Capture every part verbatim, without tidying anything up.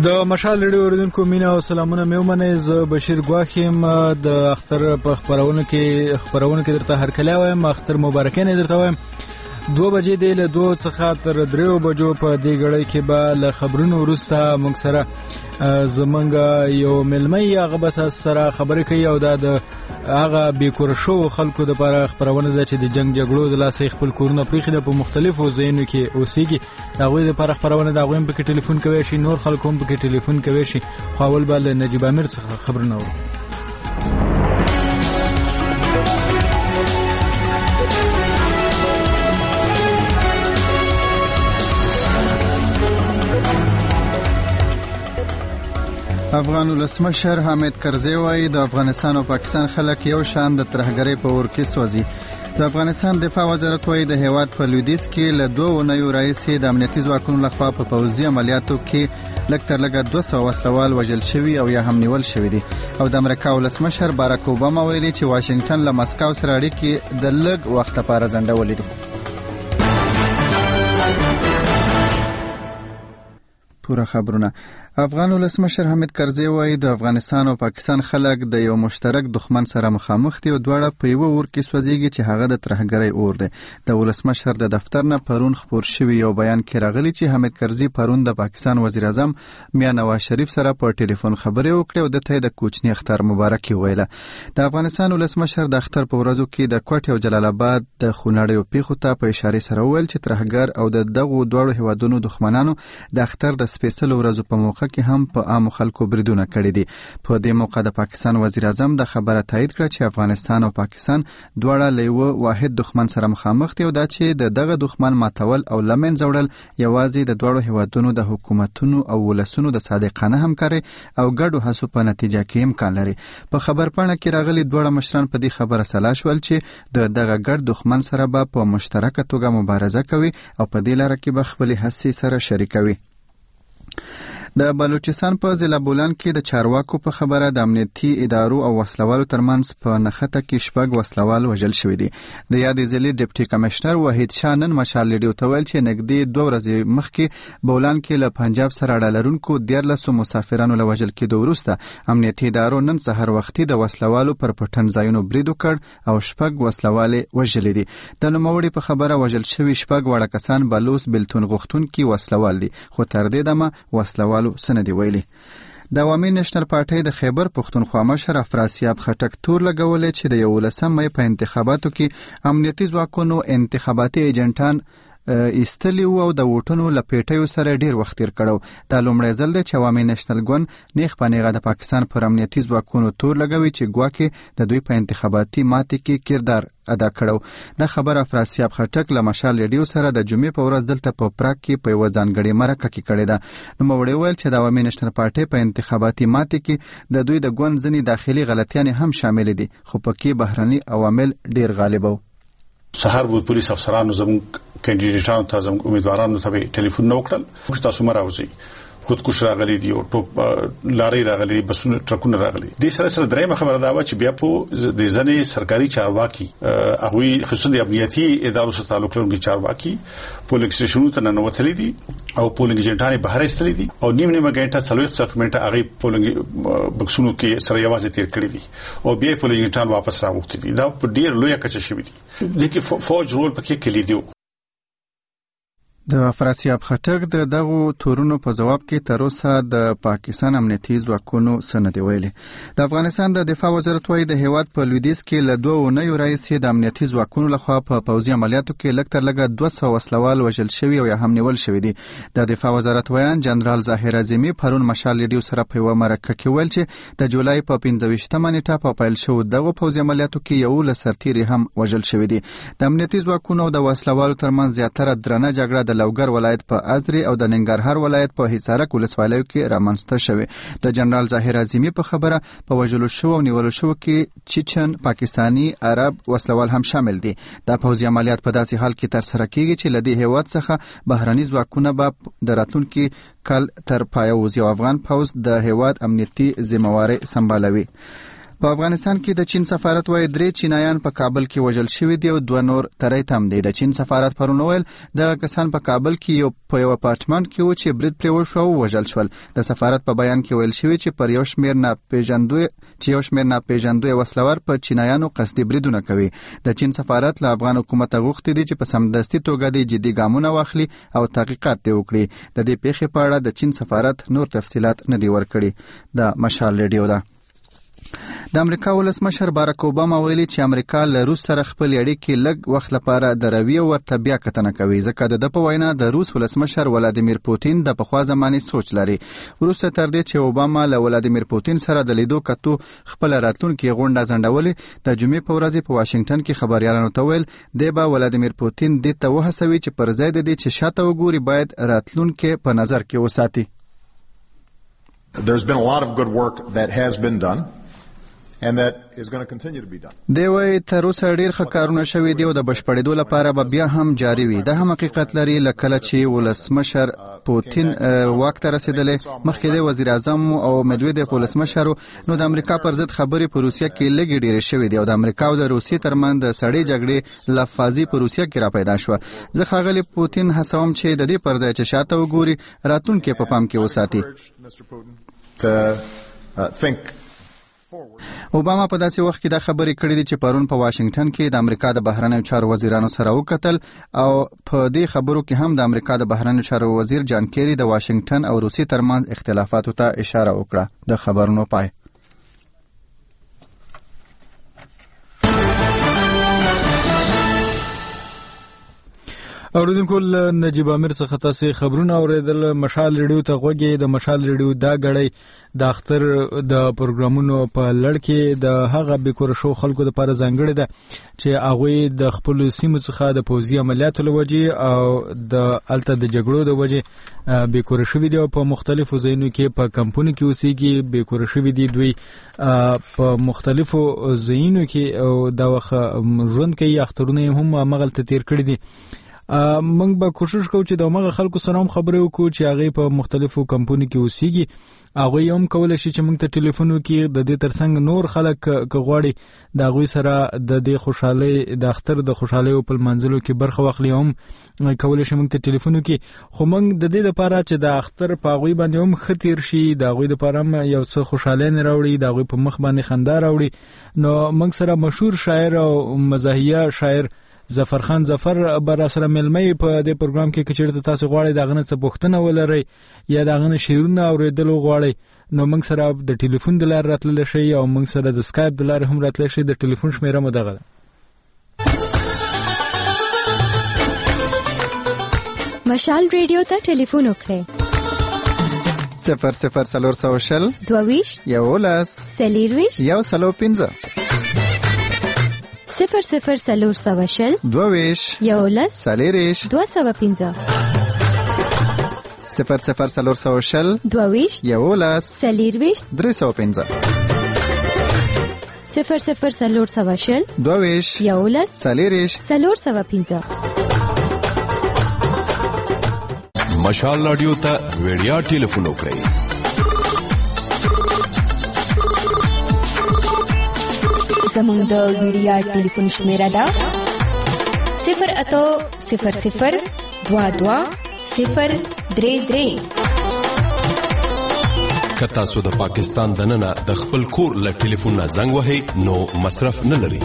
د مشال ریډیو اوریدونکو مینا او سلامونه مې ومنئ. زه بشیر ګواښ یم. د اختر په خپرونه کې خپرونه کې درته هرکلی وایم. اختر مبارکۍ درته وایم. دوه بجې دی، له دوه څخه تر دریو بجو په دې ګړۍ کې به له خبرونو وروسته موږ سره زمونږ یو مېلمه هغه به تاسو سره خبرې کوي او دا د هغه بېکوره شوو خلکو دپاره خپرونه ده چې د جنګ جګړو د لاسه خپل کورونه پرېښي ده، په مختلفو ځایونو کې اوسېږي. د هغوی دپاره خپرونه ده، هغوی هم پکې ټلیفون کوی شي، نور خلک هم پکې ټلیفون کوی شي. خو اول به له نجیب امیر څخه خبرونه اورو. افغان ولسمشر حامد کرزی وایي د افغانستان او پاکستان خلک یو شان د ترهګرۍ په اور کې سوځي. د افغانستان دفاع وزارت وایي د هیواد په لویدیځ کې له دوه اونیو راهیسې د امنیتي ځواکونو لخوا په پوځي عملیاتو کې لږ تر لږه دوه سوه وسلوال وژل شوي او یا هم نیول شوي دي. او د امریکا ولسمشر باراک اوباما ویلي چې واشنګټن له مسکو سره اړیکې د لږ وخت لپاره ځنډولې دي. پوره خبرونه. افغان ولسمشر حامد کرزی وایي د افغانستان او پاکستان خلک د یو مشترک دښمن سره مخامخ دي او دواړه په یوه اور کې سوځېږي چې هغه د ترهګرۍ اور دی. د ولسمشر د دفتر نه پرون خپور شوي یو بیان کې راغلی چې حامد کرزی پرون د پاکستان وزیر اعظم میا نواز شریف سره په ټلیفون خبرې وکړې او دته د کوچني اختر مبارکي ویله. د افغانستان ولسمشر د اختر په ورځو کې د کوټ او جلال آباد د خونړیو پیښو ته په اشاره سره وویل چې ترهګر او د دغو دواړو هیوادونو دښمنانو د اختر د سپیڅلو ورځو په موقع کې هم په عامو خلکو بریدونه کړي دي. په دې موقع د پاکستان وزیر اعظم د خبره تایید کړه چې افغانستان او پاکستان دواړه له یوه واحد دښمن سره مخامخ دي او دا چې د دغه دښمن ماتول او له منځه وړل یوازې د دواړو هیوادونو د حکومتونو او ولسونو د صادقانه همکارۍ او ګډو هڅو په نتیجه کې امکان لري. په خبرپاڼه کې راغلي دواړه مشران په دې خبره سلا شول چې د دغه ګډ دښمن سره به په مشترکه توګه مبارزه کوي او په دې لاره کې به خپلې هڅې سره شریکوي. د بلوچستان په ضلع بولان کې د چارواکو په خبره د امنیتي ادارو او وسلوالو ترمنځ په نښته کې شپږ وسلوال وژل شوي دي. د یادې ضلع ډیپټي کمشنر وحید شاه نن مشال ریډیو ته ویل چې نږدې دوه ورځې مخکې بولان کې له پنجاب سره اړه لرونکو دیارلسو مسافرانو له وژل کېدو وروسته امنیتي ادارو نن سهار وختي د وسلوالو پر پټن ځایونو برید وکړ او شپږ وسلوالې وژلې دي. د نوموړي په خبره وژل شوي شپږ واړه کسان بلوڅ بلتون غوښتونکي وسلوال دي، خو تر دې دمه وسلوال سندې ویلي. د عوامي نېشنل پارټۍ د خیبر پښتونخوا مشر افراسیاب خټک تور لګولې چې د یولسم مې په انتخاباتو کې امنیتي ځواکونو انتخاباتي ایجنټان ایستلی وو او د ووټونو له پیټیو سره ډیر وخت تیر کړو. دا لومړی ځل دی چې عوامي نېشنل ګوند نیغ په نیغه د پاکستان پر امنیتي ځواکونو تور لګوي چې ګواکې د دوی په انتخاباتي ماتې کې کردار ادا کړو. دا خبر افراسیاب خټک له مشال ریډیو سره د جمعې په ورځ دلته په پراګ کې په یوه ځانګړې مرکه کې کړې ده. نوموړي ویل چې د عوامي نېشنل پارټۍ په انتخاباتي ماتې کې د دوی د ګوند ځینې داخلي غلطیانې هم شامل دي، خو پکې بهرني عوامل ډیر غالب وو. سهار بود پولیس افسرانو زموږ کینډیډیټانو ته زموږ امیدوارانو ته ټلیفون نه وکړل چې تاسو مراوځي، خودکش راغلي دي او ټوپ لارې راغلي، بسونه ټرکونه راغلي. د سره سره درېمه خبره دا و چې بیا په د ځنې سرکاري چارواکي هغوی خصوصا د امنیتي ادارو سره تعلق لرونکي چارواکي پولینګ سټیشنونو ته ننوتلي دي او پولینګ ایجنټان بهر ایستلي دي او نیم نیمه غنټه څلوېښت سکمنټه هغه پولینګ بکسونو کې سره یوازې تیر کړی دي او بیا پولینګ ایجنټان واپس راوخته دي. دا په ډیر لویه کچه شوی دي. لکه فوج رول پکې کلیدي. د افراسیاب خټک د دغو تورونو په جواب کې تر اوسه د پاکستان امنیتي ځواکونو سند ویلي. د افغانستان د دفاع وزارت وايي د هیواد په لویدیځ کې له دوه اونیو راهیسې د امنیتي ځواکونو لخوا په پوځي عملیاتو کې لږ تر لږه دوه سوه وسلوال وژل شوي او یا هم نیول شوي دي. د دفاع وزارت ویان جنرال ظاهر اعظمي پرون مشال ریډیو سره په یوه مرکه کې ویل چې د جولای په پنځه ویشتمه نیټه په پیل شوو دغو پوځي عملیاتو کې یولس سرتیري هم وژل شوي دي. د امنیتي ځواکونو او د وسلوالو ترمنځ زیاتره درنه جګړه د لوګر ولایت په ازري او د ننګرهار ولایت په حصارک ولسوالیو کې رامنځته شوه. د جنرال ظاهر اعظمي په خبره په وژلو شو او نیولو شو کې چچن، پاکستانی، عرب وسلوال هم شامل دي. دا پوځي عملیات په داسې حال کې تر سره کیږي چې لدی هیواد څخه بهرني ځواکونه به د راتلونکي کال تر پایه وځي او افغان پوځ د هیواد امنیتي ذمہواری سمبالوي. په افغانستان کې د چین سفارت وايي درې چینایان په کابل کې وژل شوي دي او دوه نور ترې تم دي. د چین سفارت پرون ویل دغه کسان په کابل کې یو په یو اپارټمنټ کې و چې برید پرې وشو او وژل شول. د سفارت په بیان کې ویل شوی چې پر یو شمېر ناپېژندوی چې یو شمېر ناپېژندوی وسلوار پر چینایانو قصدي بریدونه کوي. د چین سفارت له افغان حکومت غوښتي دي چې په سمدستي توګه د جدي ګامونه واخلي او تحقیقات وکړي. د دې پیښې په اړه د چین سفارت نور تفصيلات نه دی ورکړي. د مشال ریډیو ده. د امریکا ولسمشر باراک اوباما ویلي چې امریکا له روس سره خپل اړیکې لږ وخت لپاره د رویې ورته بیا کتنه کوي، ځکه د ده په وینا د روس ولسمشر ولادیمیر پوتین د پخوا زماني سوچ لري. وروسته تر دې چې اوباما له ولادیمیر پوتین سره د لیدو کتو خپل راتلونکي غونډه ځنډولې، د جمعې په ورځ په واشنگټن کې خبريالانو ته ویل دی به ولادیمیر پوتین دې ته وهڅوي چې پر ځای د دې چې شاته وګوري باید راتلونکي په نظر کې وساتي. There's been a lot of good work that has been done and that is going to continue to be done. دی وایي تر اوسه ډېر ښه کارونه شوي دي او د بشپړېدو لپاره به بیا هم جاري وي. دا هم حقیقت لري لکه چې ولسمشر پوتین واک ته رسېدلی، مخکې د وزیر اعظم او مدویدف ولسمشر، نو د امریکا پر ضد خبرې په روسیه کې لږې ډېرې شوې دي او د امریکا او د روسیې ترمنځ د سړې جګړې لفاظي په روسیه کې را پیدا شوه. زه ښاغلي پوتین هڅوم چې د دې پر ځای چې شاته وګوري راتلونکی په پام کې وساتي. اوباما په داسې وخت کې دا خبرې کړې دي چې پرون په واشنگټن کې د امریکا د بهرنیو چارو وزیرانو سره وکتل او په دې خبرو کې هم د امریکا د بهرنیو چارو وزیر جان کیری د واشنگټن او روسیې ترمنځ اختلافاتو ته اشاره وکړه. د خبرونو پای. اوریدونکو نجیب امیر څخه تاسو خبرونه اوریدل. مشال ریډیو ته غوږی. د مشال ریډیو دا غړی د اختر د پروګرامونو په لړ کې د هغه بیکور شو خلکو لپاره ځانګړی ده چې هغه د خپل سیمو څخه د پوځي عملیاتو لوجې او د الته د جګړو د وجې بیکور شوی دی او په مختلفو ځایونو کې په کمپونو کې اوسېږي. بیکور شوی دی دوی په مختلفو ځایونو کې او دا وخت ژوند کوي. اخترونه هم مغلطه تیر کړی دي. موږ به کوشش کوو چې د مغه خلکو سره هم خبرې وکړو چې هغه په مختلفو کمپونو کې اوسېږي. هغه هم کولای شي چې موږ ته ټلیفون وکړي. د دې ترڅنګ نور خلک کغواړي د هغه سره د دې خوشاله د اختر د خوشاله په منځلو کې برخه واخلي هم کولای شي موږ ته ټلیفون وکړي. خو موږ د دې لپاره چې د اختر په هغه باندې هم خطر شي، د هغه لپاره هم یو څه خوشاله نه راوړي، د هغه په مخ باندې خندا راوړي، نو موږ سره مشهور شاعر او مزاحیه شاعر ظفر خان ظفر بر سره ملمي په دې پروګرام کې کچېرته تاسو غواړئ دا غنه څه پوښتنه ولرئ یا دا غنه شعرونه اوریدل غواړئ نو موږ سره د ټلیفون د لارې راتلل شي او موږ سره د سکایپ د لارې هم راتلل شي. د ټلیفون شمیره مو دغه مشال ریډیو ته ټلیفون وکړئ صفر صفر سلور سو شل دوویش یولس سلیرویش یو سلو پنځه صفر صفر سلور سو شل دوویش یولس سلیریش دو سو پنځه صفر صفر سلور سو شل دوویش یولس سلیرویش درې سو پنځه صفر صفر سلور سو شل دوویش یولس سلیریش سلور سو پنځه. مشال رادیو ته ویډیا ټلیفون وکړئ زموږ د ویډیا ټلیفون شمیره ده صفر اتو صفر صفر دوا دوا صفر درې درې. که تاسو د پاکستان دننه د خپل کور له ټلیفون نه زنګ وهئ نو مصرف نه لري،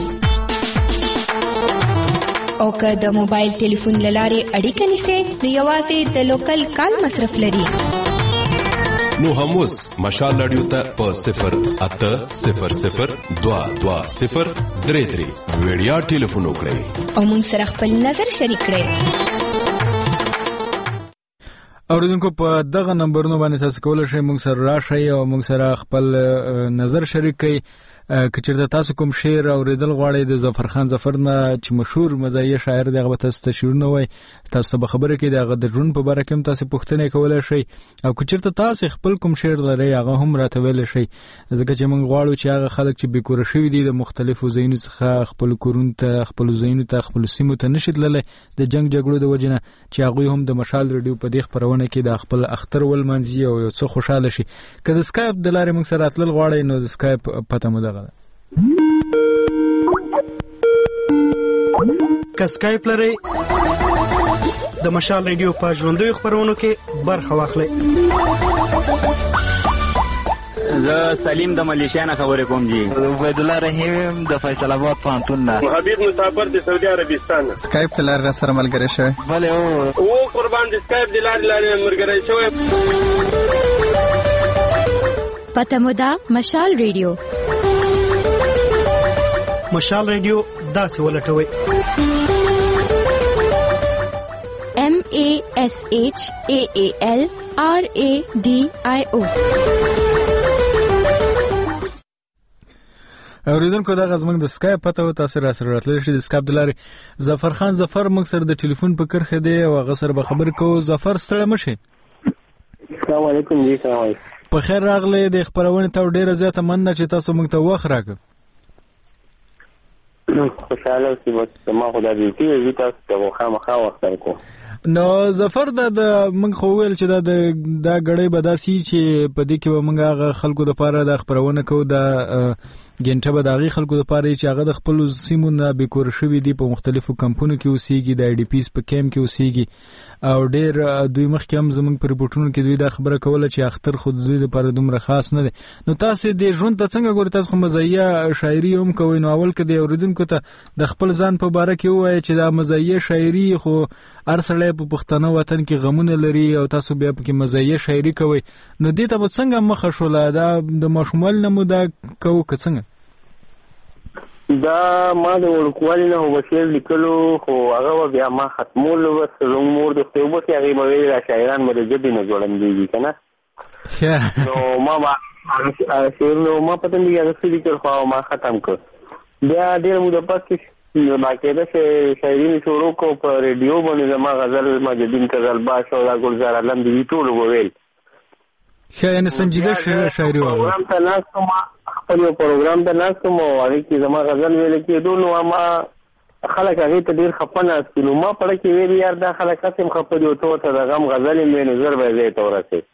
او که د موبایل ټلیفون له لارې اړیکه نیسئ نو یوازې د لوکل کال مصرف لري. نو هم اوس مشال رادیو ته په صفر اته صفر صفر دوا دوا صفر درې درې ویډیا ټلیفون وکړئ او موږ سره خپل نظر شریک کړئ. اوریدونکو په دغه نمبرونو باندې تاسو کولای شئ موږ سره راشئ او موږ سره خپل نظر شریک کړئ. کچېرته تاسو کوم شعر اوریدل غواړئ د ظفر خان ظفر نه چې مشهور مزاحیه شاعر دی، هغه تاسو ته شعرونه وایي، تاسو به خبره کې دغه د ژوند په باره کې هم تاسو پوښتنه کولای شئ او کچېرته تاسو خپل کوم شعر لرئ هغه هم راته ویلی شئ، ځکه چې موږ غواړو چې هغه خلک چې بیکوره شوي دي د مختلفو ځایونو څخه خپل کورونو ته خپل ځایونو ته خپل سیمو ته نشي تللی د جنګ جګړو د وجې نه، چې هغوی هم د مشال ریډیو په دې خپرونه کې د خپل اختر ولمانځي او یو څه خوشحاله شي. که د سکایپ د لارې موږ سره راتلل غواړئ نو د سکایپ پته مو دغه ده که سکایپ لرئ د مشال ریډیو په ژوندیو خپرونو کې برخه واخلئ. زه سلیم د ملیشیا نه خبرې کوم جی. عبید الله رحیم د فیصل آباد پوهنتون نه. حبیب مسافر د سعودي عربستان. سکایپ ته لار را سره ملګری شوی. بله او او قربان د سکایپ د لارې لارې ملګری شوی. پته مو ده مشال ریډیو. مشال ریډیو داسې ولټوئ M A S H A A L R A D I O. اوریدونکو دا غزمنګ د سکایپ پته و تاسو را سره راتللی شئ د سکایپ د لارې. ظفر خان ظفر موږ سره د ټلیفون په کرښه دی او هغه سره به خبرې کوو. ظفر ستړی مه شئ. السلام علیکم جی. سلام علیکم. په خیر راغلی. د خپرونې ته ډېره زیاته مننه چې تاسو موږ ته وخت راکړ. خوشحاله اوسئ. زما خو دا ډیوټي وي، زه تاسو ته خامخا وخت درکوم. نو ظفر دا د موږ خو ویل چې دا د دا غړې به داسي چې په دې کې به موږ هغه خلکو د پاره د خبرونه کوو د ګنټه به داغي خلکو د پاره چې هغه د خپل سیمو نه بیکور شوی دي په مختلفو کمپونو کې اوسېږي، د آی ډي پیز په کیمپ کې اوسېږي او ډېر دوی مخکې هم زموږ په ریپورتونو کې دوی دا خبره کوله چې اختر خود دوی د پاره دومره خاص نه دی. نو تاسو د ژوند ته څنګه ګورئ؟ تاسو خو مزایه شاعري هم کوئ، نو اول کې د اوریدونکو ته د خپل ځان په باره کې ووایئ چې دا مزایه شاعري خو هر سړی په پښتنو وطن کې غمونه لري او تاسو بیا پکې مزایه شاعري کوئ، نو دې ته به څنګه مخه شوله؟ دا د ماشوموالي نه مو دا کوو که څنګه؟ دا ما د ورکوالي نه هو شعر لیکلو، خو هغه بیا ما ختمولو. بس زموږ مور د خپل وبس هغې به ویل شاعران به د ژبې نه جوړندېږي که نه. نو ما به شعرونه ما په تندې هغه څه لیکل خو ما ختم کړ. بیا ډېره موده پس کې باقاعده شاعري مې شروع کړو په ریډیو باندې. زما غزل مجدین قزلباش او دا ګلزار علم دي ټولو به ویل. ښه، یعنې سنجیده شاعري وه. پروګرام ته ناست وم، خپل یو پروګرام ته ناست وم او هغې کې زما غزل ویل کېدو. نو ما خلک هغې ته ډېر خفه ناست دي. نو ما پړه کې ویل یار دا خلک هسې هم خفه دي او ته ورته د غم غزل یې ویې نو زر به یې ځای ته ورسېد.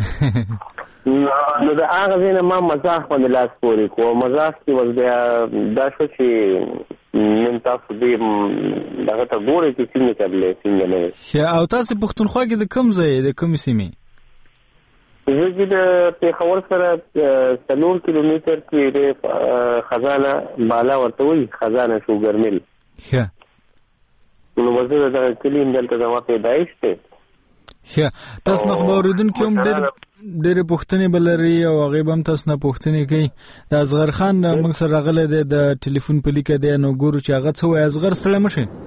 نو د هغه ځای نه ما مزاح باندې لاس پورې کړو. مزاح کې اوس بیا دا شو چې نن تاسو دې دغه ته ګورئ چې څنګه چلې څنګه نه وي. او تاسې پښتونخوا کې د کوم ځای د کومې سیمې؟ زه چې د پېښور سره څلور کیلومتر کې د خزانه بالا ورته وایي، خزانه شوګرمیل. ښه، نو زه دغه کلي یم، دلته زما پیدایش دی. ښه، تاسو نه خو به اورېدونکي هم ډېرې پوښتنې به لري او هغې به هم تاسو نه پوښتنې کوي. د اصغر خان موږ سره راغلی دی د ټلیفون په لیکه دی، نو ګورو چې هغه څه وایي. اصغر ستړی مه شئ.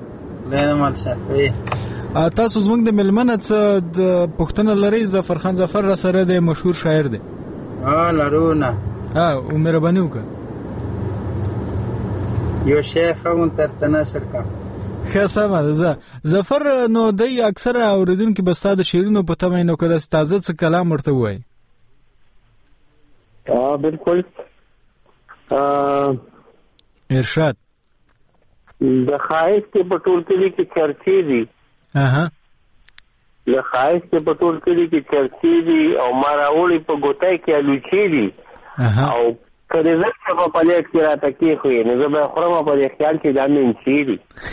تاسو زموږ د مېلمنه څه د پوښتنه لرئ؟ ظفر خان ظفر را سره دی، مشهور شاعر دی. لرو نه. مهرباني وکړه. یو شعر هم درته نشر کړم. ښه، سمه ده. ظفر نو دی اکثره اورېدونکي به ستا د شعرونو په تمه نو که داسې تازه څه کلام ورته ووایي. بلکل. ارشاد. د ښایست په ټول کلي کې چرچې دي. د ښایست په ټول کلي کې چرچې دي او ما راوړي په ګوتای کې الوچې دي. او که د زر څه په پلیټ کې راته کېښویې نو زه به یې خورم په دې خیال چې دا مینچې دي.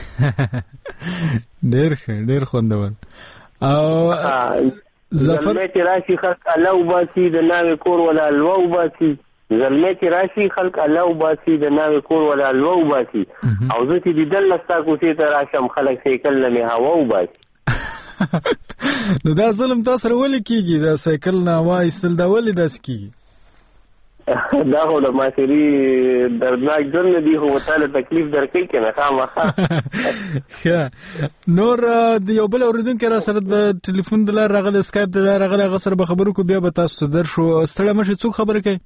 ډېر ښه، ډېر خوندور. او زلمی چې راشي خلک الله وباسي د ناوې کور ولا الوه وباسي. زلمی چې راشي خلک الله وباسي د ناوې کور ولا الوه وباسي. او زه چې دیدل نه ستا کوڅې ته راشم خلک سایکل نه مې هوا وباسي. نو دا ظلم تا سره ولې کېږي؟ دا سایکل نه هوا ایستل دا ولې داسې کېږي؟ دا خو د معاشري دردناک ژوند نه دي، خو ورته تکلیف درکوي که نه خامخا. ښه، نور د یو بل اورېدونکی را سره د ټلیفون د لارې راغلی، سکایپ د لارې راغلی، هغه سره به خبرې وکړو، بیا به تاسو ته درشو. ستړی مه شئ. څوک خبرې کوي؟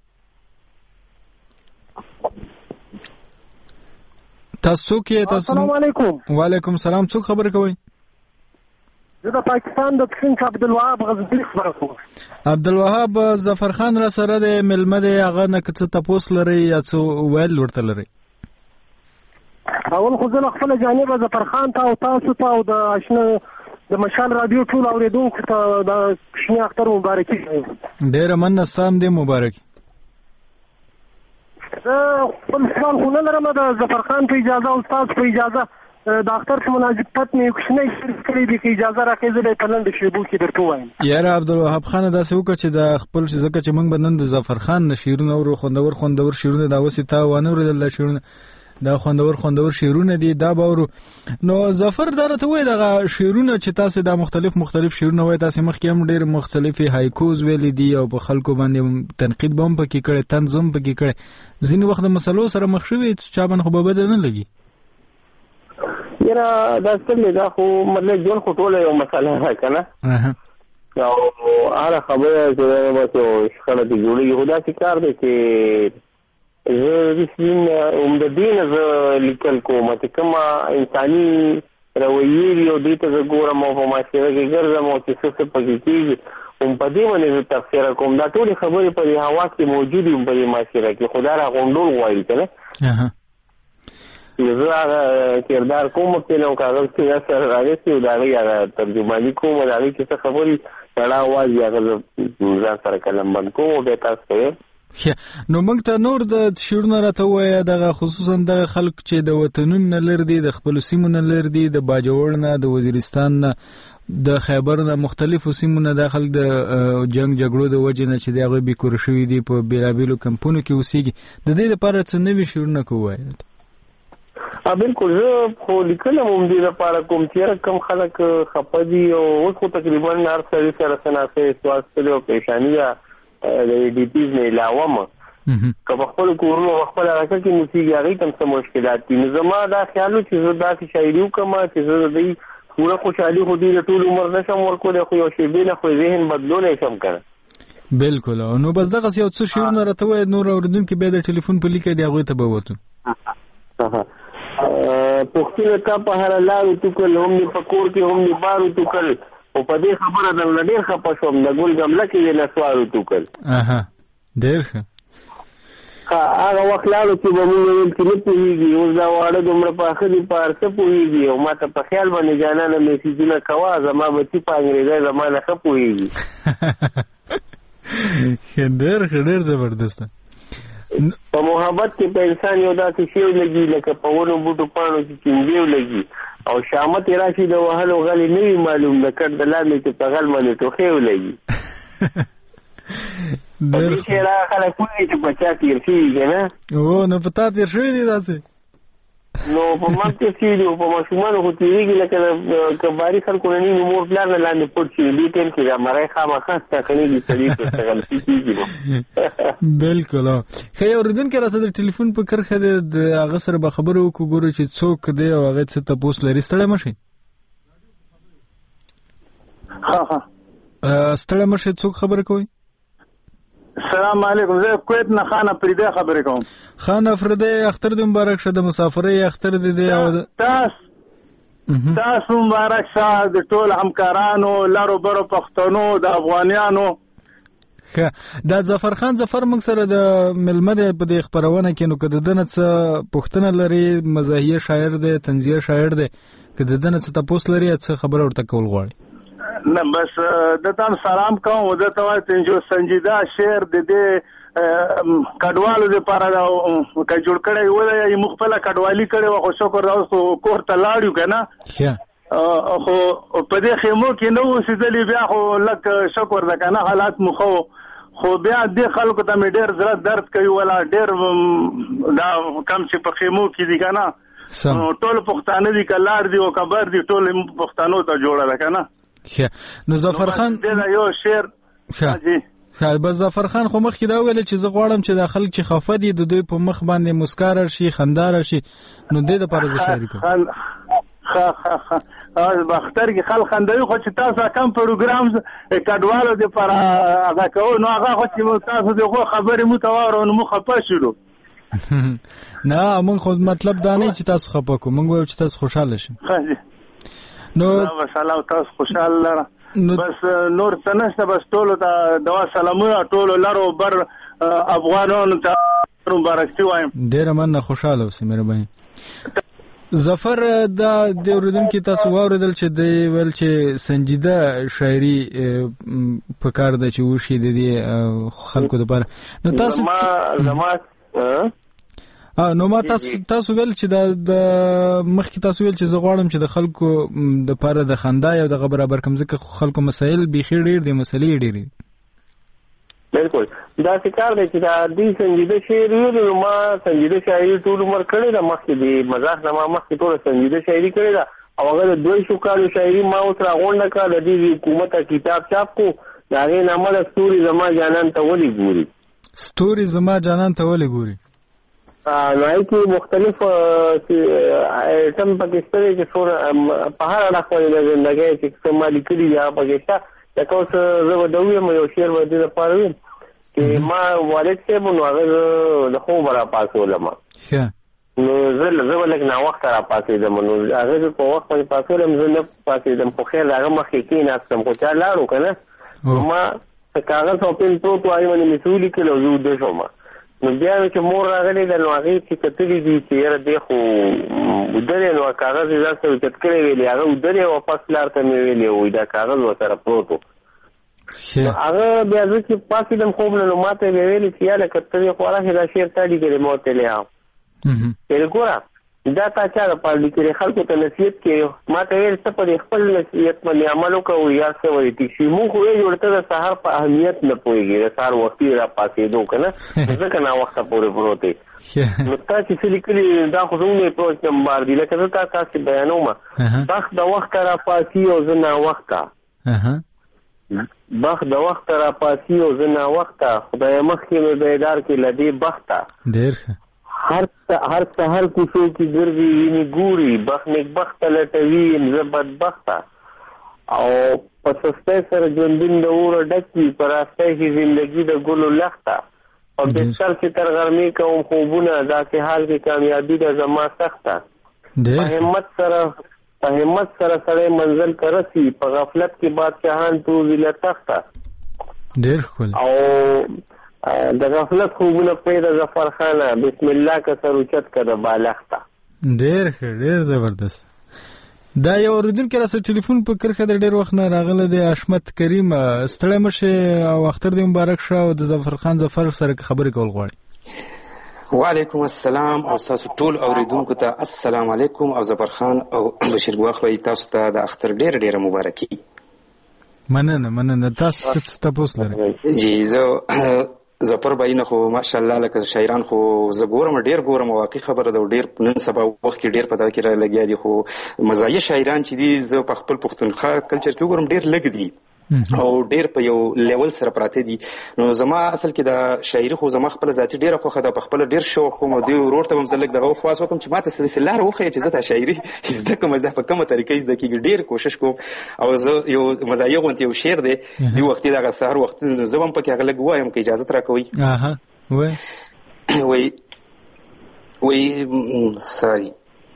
تاسو څوک یې؟ السلام علیکم. وعلیکم السلام. څوک خبرې کوئ؟ زه د پاکستان د پښین عبدالوهاب غزنوي خبره کوم. عبدالوهاب ظفر خان را سره د مېلمه دی، هغه نه که څه تپوس لرئ یا څه ویل ورته لرئ؟ اول خو زه له خپله جانبه ظفر خان ته او تاسو ته او د اشنا د مشال رادیو ټول اورېدونکو ته د کوچني اختر مبارکي وایم. ډېره مننه، ستا هم دې مبارکي. زه خپل سوال خو نه لرم، د ظفر خان په اجازه او ستاسو په اجازه د اختر په مناسبت مې کوشنۍ کړې دي چې اجازه راکړئ زه په نن د شیبو کې درته وایم. یاره عبدالوهاب خان داسې وکړه چې د خپل ځکه چې موږ به نن د ظفر خان نه شعرونه اورو، خوندور خوندور شعرونه دا اوس تا وانه اورېدل دا شعرونه دا خوندور خوندور شعرونه دي دا به اورو. نو ظفر دا راته وایي دغه شعرونه چې تاسې دا مختلف مختلف شعرونه وایي تاسې مخکې هم ډېر مختلفې هایکوز ویلي دي او په خلکو باندې تنقید به هم پکې کړی، طنز هم پکې کړی، ځینې وخت د مسلو سره مخ شوي چا باندې خو به بده نه لګي. یاره دا څنګه دا خو مطلب ژوند خو ټوله یو مسله ده که نه، او هره خبره چې بس یو شخړه دې جوړېږي، خو داسې کار دی چې زه رسمین عمده دین زه لیکل کوم چې کومه انساني رویې دي او دې ته زه ګورم او په معاشره کې ګرځم او چې څه څه پکې کېږي هم په دې باندې زه تبصره کوم. دا ټولې خبرې په دې هوا کې موجودې هم په دې معاشره کې، خو دا راغونډول غواړي که نه. زه هغه کردار کوم په نو کاغذ کې یا سره راغستې او د هغې هغه ترجماني کوم او د هغې کې څه خبرې سړه اواز یې هغه زه ځان سره قلم بند کوم او بیا تاسو ته نو موږ ته نور د شعرونه راته ووایه دغه خصوصا دغه خلک چې د وطنونو نه لر دي، د خپلو سیمو نه لر دي، د باجوړ نه، د وزیرستان نه، د خیبر نه، مختلفو سیمو نه دا خلک د جنگ جګړو د وجې نه چې د هغوی بېکوره شوي دي په بېلابېلو کمپونو کې اوسېږي، د دې لپاره څه نوي شعرونه که ووایه؟ بالکل زه خو لیکلم هم دې لپاره کوم چې کم خلک خفه دي او اوس خو تقریبا هر سړي سره څه ناڅه سواس کړی او پریشاني ده د ای ډي پیز نه علاوه ما که په خپلو کورونو په خپله علاقه کې موسیقي هغوی ته هم څه مشکلات دي. نو زما دا خیال و چې زه داسې شاعري وکړم چې زه د دوی پوره خوشحالي خو دوی د ټول عمر نه شم ورکولی، خو یو شېبې نه خو ذهن بدلولی شم که نه. بلکل. نو بس دغسې یو څه شعرونه راته وایه نور اورېدونکي بیا د ټلیفون په لیکه دي هغوی ته به ووتو. پښتونه تا په هره لارو توکل، هم دې په کور کې هم دې بارو توکل، او په دې خبره درنه ډېر خفه شوم د ګل ګمله کې دې نسوارو توکل. اها ډېر ښه. هغه وخت لاړو چې به مونږ ویل چې نه پوهېږي، اوس دا واړه دومره پاخه دي په هر څه پوهېږي او ما ته په خیال باندې جانانه میسیجونه کوه زما بچي په انګرېزۍ زما نه ښه پوهېږي. ډېر ښه ډېر زبردسته. په محبت کې په انسان یو داسې شی لګي لکه په ونو بوټو پاڼو چې چینجیو لګي او شامت یې راشي د وهلو غلې نه وي معلوم د کټ د لاندې چې په غل باندې ټوخې ولګي. په دې کې را خلک وایي چې په چا تېر شوي که نه. او نو په تا تېر شوي دي داسې؟ نو په ما تېر شوي دي او په ماشومانو خو تېرېږي لکه د کباري خلکو نه ني نو مور پلار نه لاندې پټ شي دې ټایم کې دا مری خامخا ستاخنېږي سړي ته غلطي کېږي نو. بلکل. ښه یو اورېدونکی راسره د ټلیفون په کرښه دی، د هغه سره به خبرې وکړو ګورو چې څوک دی او هغې څه تپوس لري. ستړی مه شئ. ستړی مه شئ. څوک خبرې کوئ؟ السلام علیکم. زه کویت نه خان افریدی خبرې کوم. خان افریدی اختر دې مبارک شه، د مسافرۍ اختر دې دی او تاسو تاسو مبارک شه د ټول همکارانو لارو برو پښتنو د افغانیانو. ښه دا ظفر خان ظفر موږ سره د مېلمه دی په دې خپرونه کې، نو که د ده نه څه پوښتنه لري، مزاحیه شاعر دی، طنزیه شاعر دی، که د ده نه څه تپوس لري څه خبره ورته کول غواړي؟ نه بس د تام سلام کوم او د توای تنجو سنجیده شعر د دې کډوالو لپاره کا جوړ کړی و یا مخفله کډوالي کړي او خو شکر اوس کور ته لاړو کنه. خو په دې خیمو کې نو اوسېدلې بیا خو لک شکر ده کنه حالات مخو، خو بیا دې خلکو ته مې ډېر زړه درد کوي ولا ډېر دا کم چې په خیمو کې دي کنه ټول پښتانه دي کلار دي او کبر دي ټول پښتانو ته جوړه ده کنه. نو ظفر خان یو شعر ښه بس ظفر خان خو مخکې دا ویل چې زه غواړم چې دا خلک چې خفه دي د دوی په مخ باندې مسکا راشي، خندا راشي، نو دې دپاره زه شاعري کوم. ښه ښه ښه باختر کې خلک خندوي، خو چې تاسو کم پروګرام کډوالو دپاره هغه کوو نو هغه خو چې تاسو دغه خبرې مو ته واورو نو موږ خفه شولو. نه موږ خو مطلب دا نه چې تاسو خفه کوو، موږ وایو چې تاسو خوشحاله شئ. نو وسلام تاسو خوشاله لره بس نور څه نشته، بس ټولو ته دوا سلامونه ټولو لرو بر افغانانو ته مبارکي وایم. ډېره مننه، خوشحاله اوسئ، مهرباني. ظفر دا د اورېدونکي تاسو واورېدل چې دی ویل چې سنجیده شاعري په کار ده چې وشي د دې خلکو دپاره. نو تاسو نو ما تاسو تاسو ویل چې د مخکې تاسو ویل چې زه غواړم چې د خلکو د پاره د خندا او د برابر کم ځکه خلکو مسایل بيخي ډیر دي مسلې ډیر دي بالکل دا څنګه دی چې دا د سنجیده شعر ویلو ما سنجیده شاعري ټول عمر کړی دا مخکې دی مزاح نه ما مخکې ټول سنجیده شاعري کړی دا او هغه د دوی شو کالو شاعري ما اوس راغونډه کړه د دې حکومت کتاب چاپ کو دا غي نامه د ستوري زما جانان ته ولي ګوري ستوري زما جانان ته ولي ګوري نو ایکي مختلف ایټم پاکستاني چې څور په هر اړه خپل د ژوندۍ چې څه مالي کړی یا پاکستان دا کوم زه ودوی مې یو شعر ودی د پاره ویم چې ما والد صاحب نو هغه د خوب را پاسولم ښه نو زه زه ولک نا وخت را پاسېدم نو هغه په وخت باندې پاسولم زه نه پاسېدم په خیر هغه مخکې کې ناستم خو چا لاړو کنه ما کاغذ او پن پروت وای باندې مسؤلی کړو زه د شوم نو بیا چې مور راغلی د نو هغه چې کتلی دي چې یاره دی خو ودرې نو کاغذ یې ځکه چې کړی ویلی هغه ودرې واپس لار ته مې ویلی وای دا کاغذ وسره پروت هغه بیا زه چې پاسې دم خوب نه نو ماته ویلی چې یاله کتلی خو راشه دا شعر تا دي کړی مو ته لیا پیر ګوره دا تا چا د پاره لیکلي خلکو ته نصیحت کې ما ته ویل څه په خپل نصیحت باندې عمل وکړو یا څه وایي چې موږ خو یې جوړته د سهار په اهمیت نه پوهېږي د سهار وختي را پاسېدو که نه ځکه ناوخته پورې پروت دی نو تا چې څه لیکلي دا خو زموږ پروچ نمبر دي لکه زه تا تاسې بیانومه بخت د وخته را پاسي او زه ناوخته بخت د وخته را پاسي او زه ناوخته خدای مخکې مې بیدار کې له دې بخته ډېر ښه هر هر سحر کوڅو کې ګرځي ویني ګوري بخ نیک بخت لټوي زه بدبخته او په سستی سره ژوندون د اوره ډک وي په راستی کې زندګي د ګلو لخته او بستر چې تر غرمې کوم خوبونه داسې حال کې کامیابي ده زما سخته په همت سره په همت سره سړی منزل ته رسي په غفلت کې بادشاهان توزي له تخته ډېر ښکلی او د غفلت خوبونه پیدا ظفر خانه بسم الله که سر اوچت که د بالښته ډېر ښه ډېر زبردست دا یو اورېدونکی راسره ټلیفون په کرښه د ډېر وخت نه راغلی دی حشمت کریم ستړی مه شې او اختر دې مبارک شه او د ظفر خان ظفر سره خبرې کول غواړي وعلیکم السلام او تاسو ټول اوریدونکو ته السلام علیکم او ظفر خان او بشیر ګواخ وایي تاسو ته د اختر ډېره ډېره مبارکي مننه مننه تاسو څه تپوس لرئ جی زه ظفر بھائی نه خو ماشاءالله لکه شاعران خو زه ګورم ډېر ګورم واقعي خبره ده ډېر نن سبا وخت کې ډېر په دغه کې را لګیا دي خو مزایه شاعران چې دي زه په خپل پښتونخوا کلچر کې وګورم ډېر لږ دي او ډېر په یو لیول سره پراته دي نو زما اصل کې د شاعري خو زما خپل ذاتي ډېره خوښه ده په خپل ډېر شوق کوم او دې ورور ته هم زه لږ دغه خواست وکړم چې ما ته څه لاره وښیه چې زه دا شاعري زده کړم زده په کومه طریقه زده کېږي ډېر کوشش کوم او زه یو مزایه غوندې یو شعر دی دې وختي دغه سهار وخت زه هم پکې هغه لږ ووایم که اجازت راکوئ وای وای وای ساری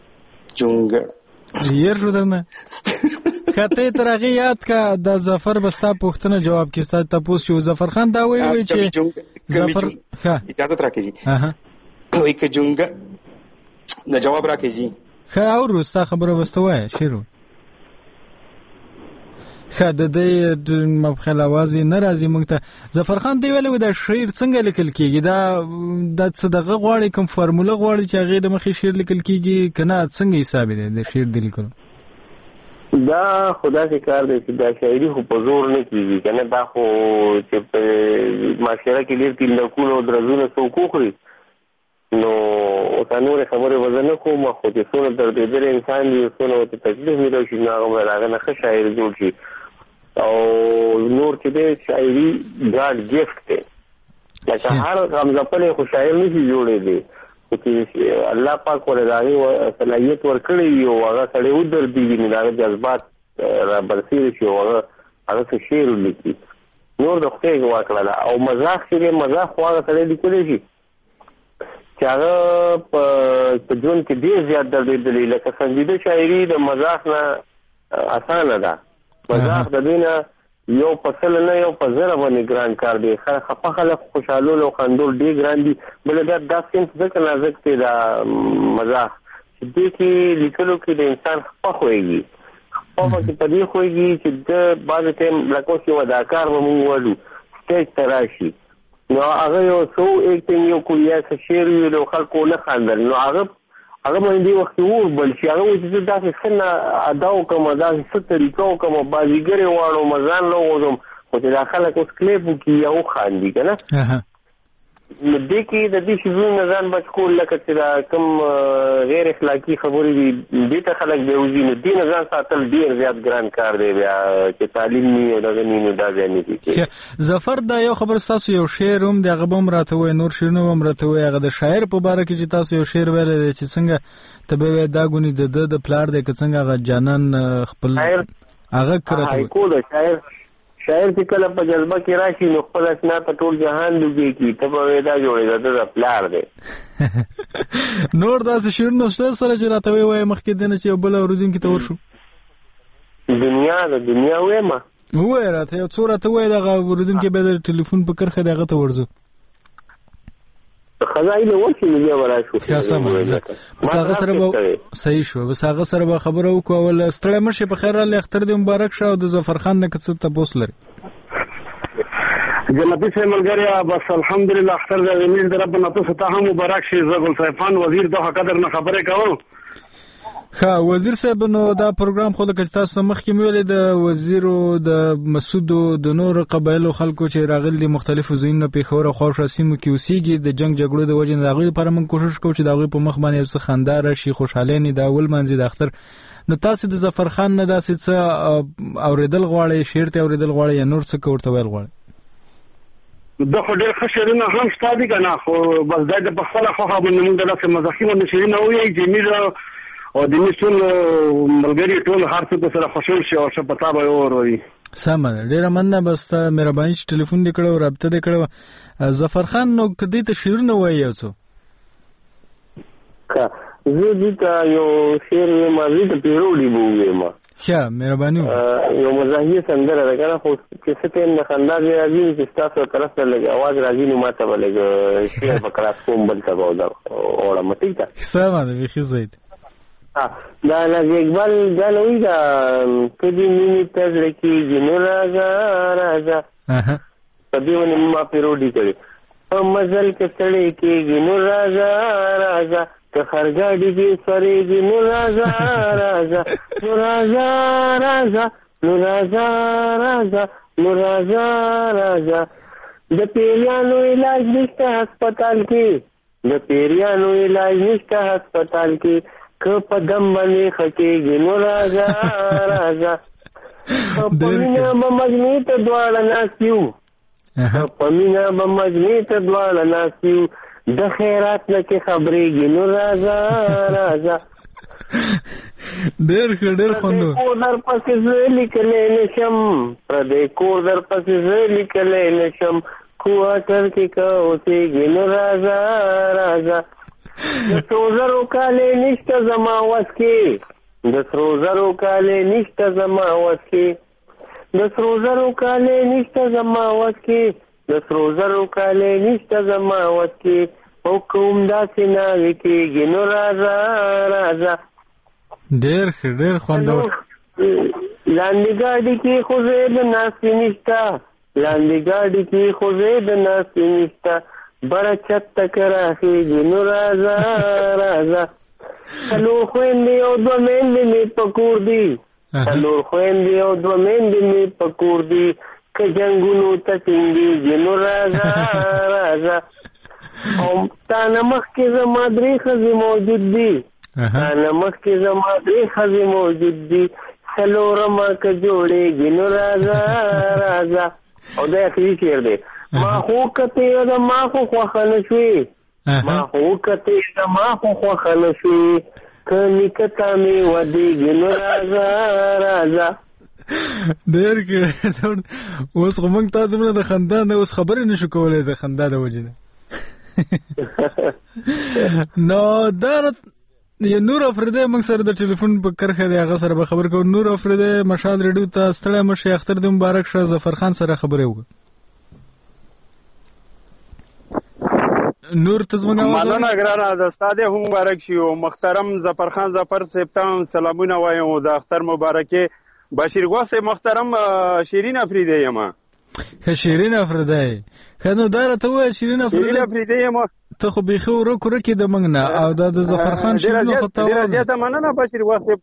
جونګړ ير شو درنه کته ترغه یاد کا د ظفر بستا پوښتنه جواب کې ستاسو تاسو شو ظفر خان دا وایي چې ظفر ښه اجازه راکړئ اها وای ک جونګ دا جواب راکړئ ښه او روستا خبره وستوي شروع ښه د دې مبخل आवाज نه راځي مونږ ته ظفر خان دی ویل دا شعر څنګه لیکل کیږي دا د صدقه غواړي کوم فارموله غواړي چې هغه د مخې شعر لیکل کیږي کنه څنګه حساب دی د شعر د لیکلو دا خدا سے کار دی چې دا شاعري خو په زور نه کیږي کنه دا خو چې په معاشره کې ډېر تلکونه او درزونه څوک خوري نو اوس نور خبره وزنه کوم خو چې څونه دردېدل انسان دی څونه ته تکلیف ملو شي نو هغه راغله نه ښه شاعر جوړ شي او نور چې دی شاعري ګاډ ګفت دی لکه هر غمزپلې خو شاعر نشي جوړې دی چې الله پاک ولې صلاحیت ورکړي او هغه سړی ودرېږي نو هغه جذبات را برسېږي چې هغه هغه څه شعر لیکي نور د خدای ګوا کړله او مزاح چې مزاح خو هغه سړی لیکلی شي چې هغه په ژوند کې ډېر زیات دردېدلی لکه سنجیده شاعري د مزاح نه اسانه ده مزاح د دوی نه یو فصل نه یو په زره باندې ګران کار دی خپه خلک خوشحالول او خندول ډېر ګران دي بل دا داسې ځکه نازک دی دا مزاح چې دې کې لیکلو کې د انسان خپه خوېږي خپه کې په دې خوېږي چې د بعضې ټایم لکه اوس یو اداکار به مونږ وایو سټیج ته راشي نو هغه یو څو اکټینګ یو کویا څه شعر ویلو خلکو نه خاندل نو هغه هغه باندې وخت وو بل چې هغه چې داسې څنګه ادا وکم داسې څه طریقو کوم بازیګر واړو مزان له وزم خو چې داخله کوس کلیپ کې یو خاندي کنه نو دې کې د دې شیزو نظام بچ کول لکه چې دا کم غیر اخلاقی خبرې دي دې ته خلک به وځي نو دې نظام ساتل ډیر زیات ګران کار دی بیا چې تعلیم نه او دغه نه دا ځنی دي ظفر دا یو خبر تاسو یو شعر هم د غبم راته وای نور شعرونه هم راته وای هغه د شاعر په باره کې چې تاسو یو شعر ویل چې څنګه تبه دا غونی د د پلار د څنګه هغه جانان خپل هغه کړته کول شاعر شاعر چې کله په جذبه کې راشي نو خپل اسنا په ټول جهان لږی کی ته په ودا جوړې ده د پلار دی نور داسې شعرونه سره چې راته وای مخکې دنه چې بل ورځین کې تور شو دنیا د دنیا وای ما وای راته یو څو راته وای دغه ورځین کې به د ټلیفون په کرخه دغه ته ورځو خدای له وڅې ملي ولا شو خاصه بس هغه سره به صحیح شو بس هغه سره به خبره وکول ستړی مرشي په خیر الله اختر دې مبارک شه او د ظفر خان نه کڅ ته بوس لري جنتی سے ملګری بس الحمدلله اختر دې امید ربنا تاسو ته هم مبارک شي زغل صیفان وزیر دغه قدر نه خبره کوم ها وزیر صاحب نو دا پروګرام خو د تاسو مخکې ویلې د وزیرو د مسعود د نور قبایلو خلکو چې راغلي مختلفو ځایونو په خور او خوښ سیمو کې اوسېږي د جنگ جګړو د وجې نه غوي لپاره موږ کوشش کوو چې دا غوي په مخ باندې څه خندار شي خوشاله نه دا ول منځي د اختر نو تاسو د ظفر خان نه داسې څه اوریدل غواړي شعر ته اوریدل غواړي یا نور څه کوړته ویل غواړي د خو ډېر ښه شعرونه هم شته دي که نه خو بس دا د په خپله خوښه باندې موږ داسې مزاحي باندې شعرونه ووایي چې موږ او د موږ ټول ملګري ټول هر څه سره خوشحال شي او ښه په تا به یې ووروي سمه ده ډېره مننه بس ته مهرباني چې ټلیفون دې کړی او رابطه دې کړې وه ظفر خان نو که دې ته شعرونه وایي یو څو که زه دې ته یو شعر ویم دې ته پیروډي به ووایم ښه مهرباني یو مزاحیه سندره ده که نه خو چې څه ټایم نه خندا دې راځي چې ستاسو طرف ته لږ اواز راځي نو ما ته به لږ شعر په کلاس کوم بل ته به وړم ټیک ده سمه ده بیخي صحیح ده دا لږ اقبال دا نوی ده که دې مینې ته زړه کېږي نو راځه راځه په دې ونې ما پیروډي کړې په مزل کې ستړی کېږي نو راځه راځه که خرګاډي کې سورېږي نو راځه راځه نو راځه راځه نو راځه راځه نو راځه راځه د پیریانو علاج نشته هسپتال کې د پیریانو علاج نشته هسپتال کې که په دم باندې خکېږي نو راځه راځه په مینه به مجمې ته دواړه ناست یو په مینه به مجمې ته دواړه ناست یو د خیرات نه کې خبرېږي نو راځه راځه ډېر ښه ډېر خوندور کور در پسې زه لیکلی نشم پردی کور در پسې زه لیکلی نشم کوارټر کې که اوسېږي نو راځه راځه د سرو زرو کالې نشته زما وس کې د سرو زرو کالې نشته زما وس کې د سرو زرو کالې نشته زما وس کې د سرو زرو کالې نشته زما وس کې او کوم داسې ناوې کېږي نو راځه راځه ډېر ښه ډېر خوندور لاندې ګاډي کې خو زه د ناستې نشته لاندې ګاډي کې خو زه د ناستې نشته بره چت تک راخېږي نو راځه راځه څلور خویندې او دوه میندې مې په کور دي څلور خویندې او دوه میندې مې په کور دي که جنګونو ته ټینګېږي نو راځه راځه او تا نه مخکې زما درې ښځې موجود دي تا نه مخکې زما درې ښځې موجود دي څلورمه که جوړېږي نو راځه راځه او دا اخري شعر دی ما خو کتې د ما خو خوښه نه شوې ما خو کتې د ما خو خوښه نه شوې که نیکه مې ودېږي نو راځه راځه ډېر ښه اوس خو موږ تا دومره د خندا نه اوس خبرې نه شو کولی د خندا د وجې نه نو دا یا نور افریدی موږ سره د ټلیفون په کرښه دی هغه سره به خبرې کوو نور افریدی مشال ریډیو ته ستړی مه شئ اختر دې مبارک شه ظفر خان سره خبرې وکړو نور ته زموږ اواز مننه ګرانه د ستا دې هم مبارک شي او محترم ظفر خان ظفر صاحب ته سلامونه وایم او د اختر مبارکې بشیر ګواه صاحب محترم شیرین افریدی یم که شیرین افریدی که نو دا راته ووایه شیرین افریدی شیرین افریدی یم ته خو بیخي ورک ورکې د موږ نه او دا د ظفرخان شیرینو خو ته ډېره زیاته مننه بشیر ګواښ صاحب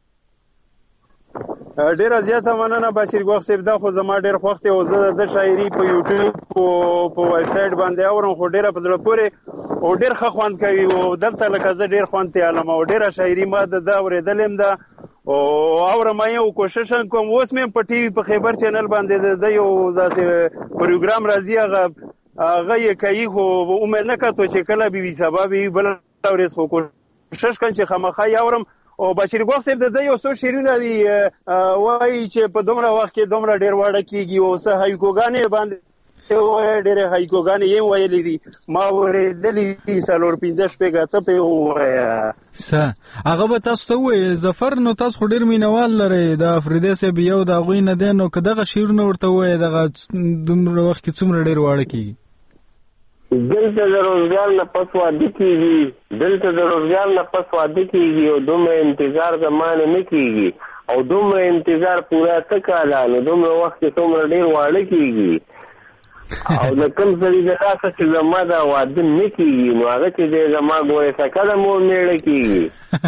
ډیره زیاته مننه بشیر ګواښ صاحب دا خو زما ډېر خوښ دی او زه د شاعري په یوټیوب په ویب سایټ باندې اورم خو ډېره په زړه پورې او ډېر ښه خوند کوي او دلته لکه زه ډېر خوند تیالم او ډېره شاعري ما د ده اورېدلې م ده او اورم یې او کوشش هم کوم اوس مې په ټي وي په خیبر چینل باندې د یو داسې پروګرام راځي هغه هغه یې کوي خو امید نه کړو چې کله به وي سبا به وي بله ورځ خو کوشش کوم چې خامخا یې اورم او بشیر ګواښ صاحب د ده یو څو شعرونه دي وایي چې په دومره وخت کې دومره ډېر واړه کېږي او څه هایکوګانې باندې وایي ډېرې هایکوګانې یې ویلې دي ما اورېدلي دي څلور پنځه شپږ اته پې ووایه څه هغه به تاسو ته ووایي ظفر نو تاسو خو ډېر مینهوال لرئ د افریدی صاحب یو د هغوی نه دی نو که دغه شعرونه ورته ووایي دغه دومره وخت کې څومره ډېر واړه کېږي دلته د روزګار نه پس واده کېږي دلته د روزګار نه پس واده کېږي او دومره انتظار زمانه نه کېږي او دومره انتظار پوره څه کاله نو دومره وخت کې څومره ډېر واړه کېږي او د کوم سړي د لاسه چې زما دا واده نه کېږي نو هغه چې دی زما ګورې سکه د مور میړه کېږي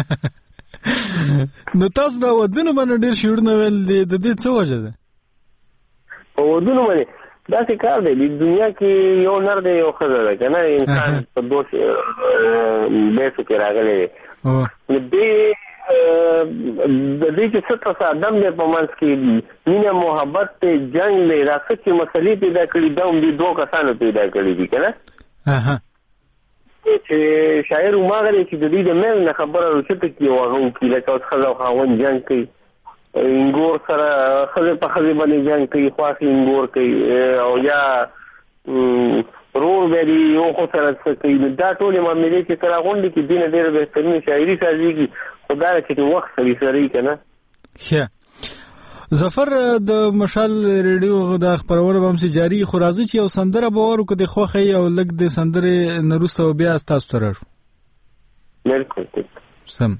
نو تاسو د ودونو باندې ډېر شعرونه ویل دي د دې څه وجه ده په ودونو باندې داسې کار دی د دنیا کې یو نر دی یو ښځه ده که نه انسان په دوه بیسو کې راغلی دی نو دې د دې چې څه تصادم دی په منځ کې مینه محبت دی جنګ دی دا څه چې مسلې پیدا کړي دا هم دې دوو کسانو پیدا کړي دي که نه چې شاعر هماغه دی چې د دې د میل نه خبره روچته کړي او هغه وکړي لکه اوس ښځه او خاوند جنګ کوي انګور سره ښځې په ښځې باندې جنګ کوي خواښې انګور کوي او یا رور به دي یو خو سره څه کوي نو دا ټولې معاملې چې کله غونډې کې دي نه ډېره بهترینه شاعري سازېږي خو دا ده چې وخت سړي سره یي که نه ښه ظفر د مشال ریډیو د خپرونه به همسې جاري خو راځي چې یو سندره به واورو که د خوښه یي او لږ د سندرې نه وروسته بیا ستاسو ته راشو بلکل سم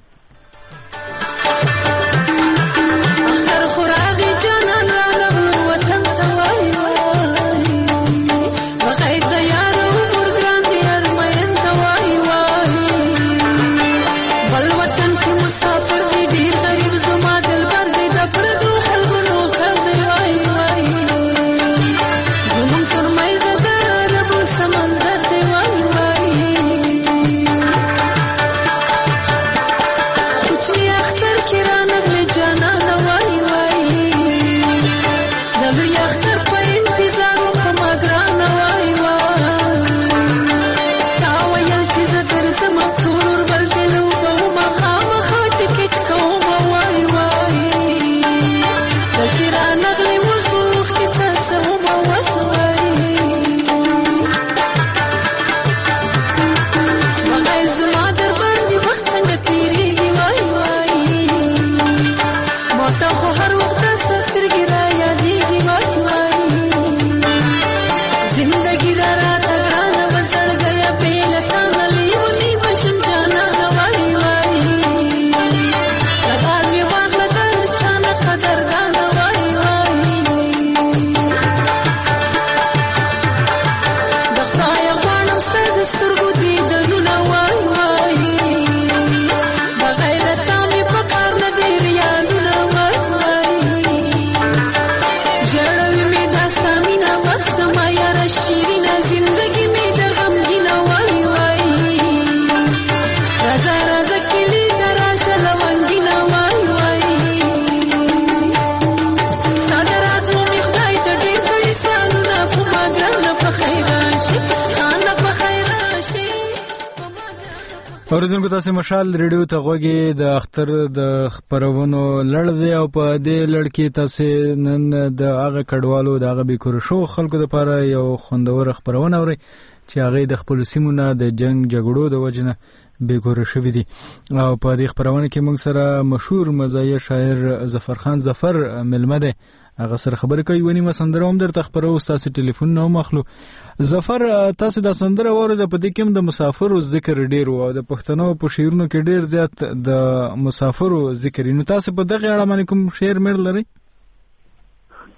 اوریدونکو تاسو مشال ریډیو ته غوږی د اختر د خبرونو لړ دی او په دې لړ کې تاسو نن د هغه کډوالو د هغه بیکور شو خلکو لپاره یو خوندور خبرونه اوري چې هغه د خپل سیمونه د جنگ جګړو د وجنه بیکور شوی دي او په دې خبرونه کې موږ سره مشهور مزاحیه شاعر ظفرخان ظفر ملمه ده هغه سره خبرې کوي ونی ما سندره هم درته خبرو تاسو ټلیفون نو مخلو ظفر تاسو د سندره وره د پدې کې د مسافرو ذکر ډیر او د پښتنو په شعرونو کې ډیر زیات د مسافرو ذکر نو تاسو په دغه اړه باندې کوم شعر مېر لري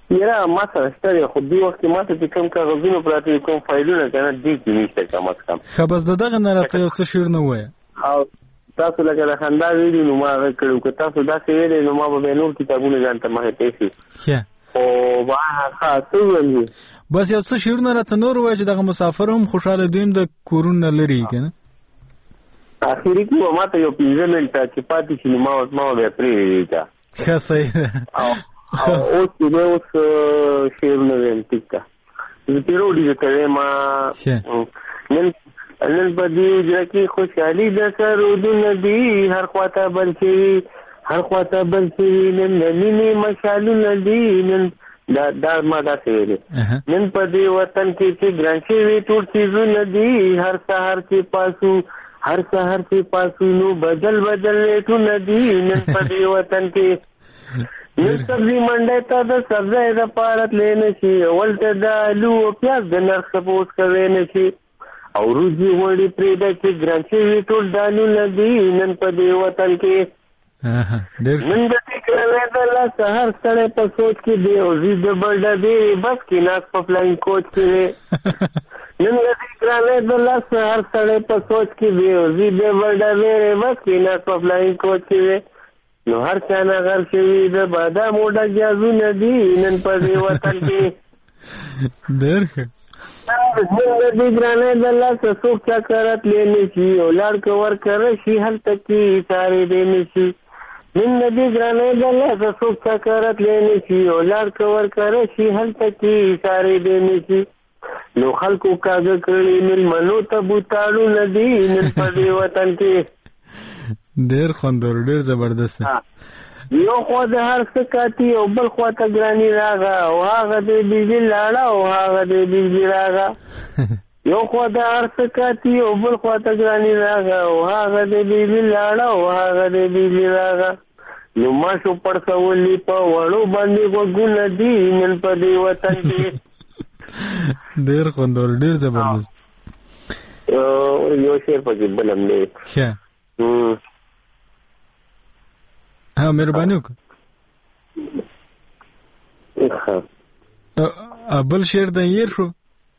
یاره ما سره شته خو دې وخت کې ما ته چې کوم کاغذونه پراته کوم فایلونه کنه دې کې نشته کم از کم. خو بس دغه نه راته یو څه شعر نه وایي او تاسو لکه د خندا ویډیو نو ما هغه کړو که تاسو دا څه ویلې نو ما به نور کتابونه ځان ته مخې پیسې ښه او با ها څه وایي بس یو څه شعر نه راته نور وایي چې دغه مسافر هم خوشاله دویم د کورونه لري کنه. اخیری کې ما ته یو پنځه منټه چې پاتې شي نو ما ما به پرې دا ښه صحیح او اوس دې اوس شعرونه ویم ټیک ده زه پیروډي ته ما نن نن په دې ځکه کې خوشحالي د سرودونه دي هر خواته بل شي هر خواته بل شي نن ننني مشالونه دي نن دا دا ما دا څه نن په دې وطن کې چې ګران شي وي ټول چیزونه دي هر سحر کې پاسو هر سحر کې پاسو نو بدل بدل ټونه دي نن په دې وطن کې نن سبزی منډه ته د سبزی د پارت لینه شي ولته د آلو او پیاز د نرخ سپوس کوي نه شي او روزي وړي پرېده چې ګران شي ټول دانونه دي نن په دې وطن کې نن د ټیکرې د لا سحر سره په سوچ کې دی او زی د بلډه دی بس کې ناس په فلاین کوچ کې نن د ټیکرې د لا سحر سره په سوچ کې دی او زی د بلډه دی بس کې ناس په فلاین کوچ کې نو هر چا نه غر شوي د بادامو ډک جازونه دي نن په دې وطن کې ډېر ښه نن د دې ګرانې د لاسه څوک چا کرت لینے شي او لاړ که ورکره شي هلته کې سارې دینے شي نن د دې ګرانې د لاسه څوک چا کرت لینے شي او لاړ که ورکره شي هلته کې سارې دینے شي نو خلکو کاږه کړي مېلمنو ته بوتاړونه دي نن په دې وطن کې ډېر خوندور ډېر زبردست یو خوا د هر څه کاتی او بل خوا ته ګرانی راغه او هغه د بجلی لاړه او هغه د بجلی راغه یو خوا د هر څه کاتی او بل خوا ته ګرانی راغه او هغه د بجلی لاړه او هغه د بجلی راغه نو ماشو پړسولي په وړو باندې وګونه دي نن په دې وطن کې ډېر خوندور ډېر زبردست یو شعر پکې بل هم دی ښه ها مهرباني وکړه بل شعر د یې شو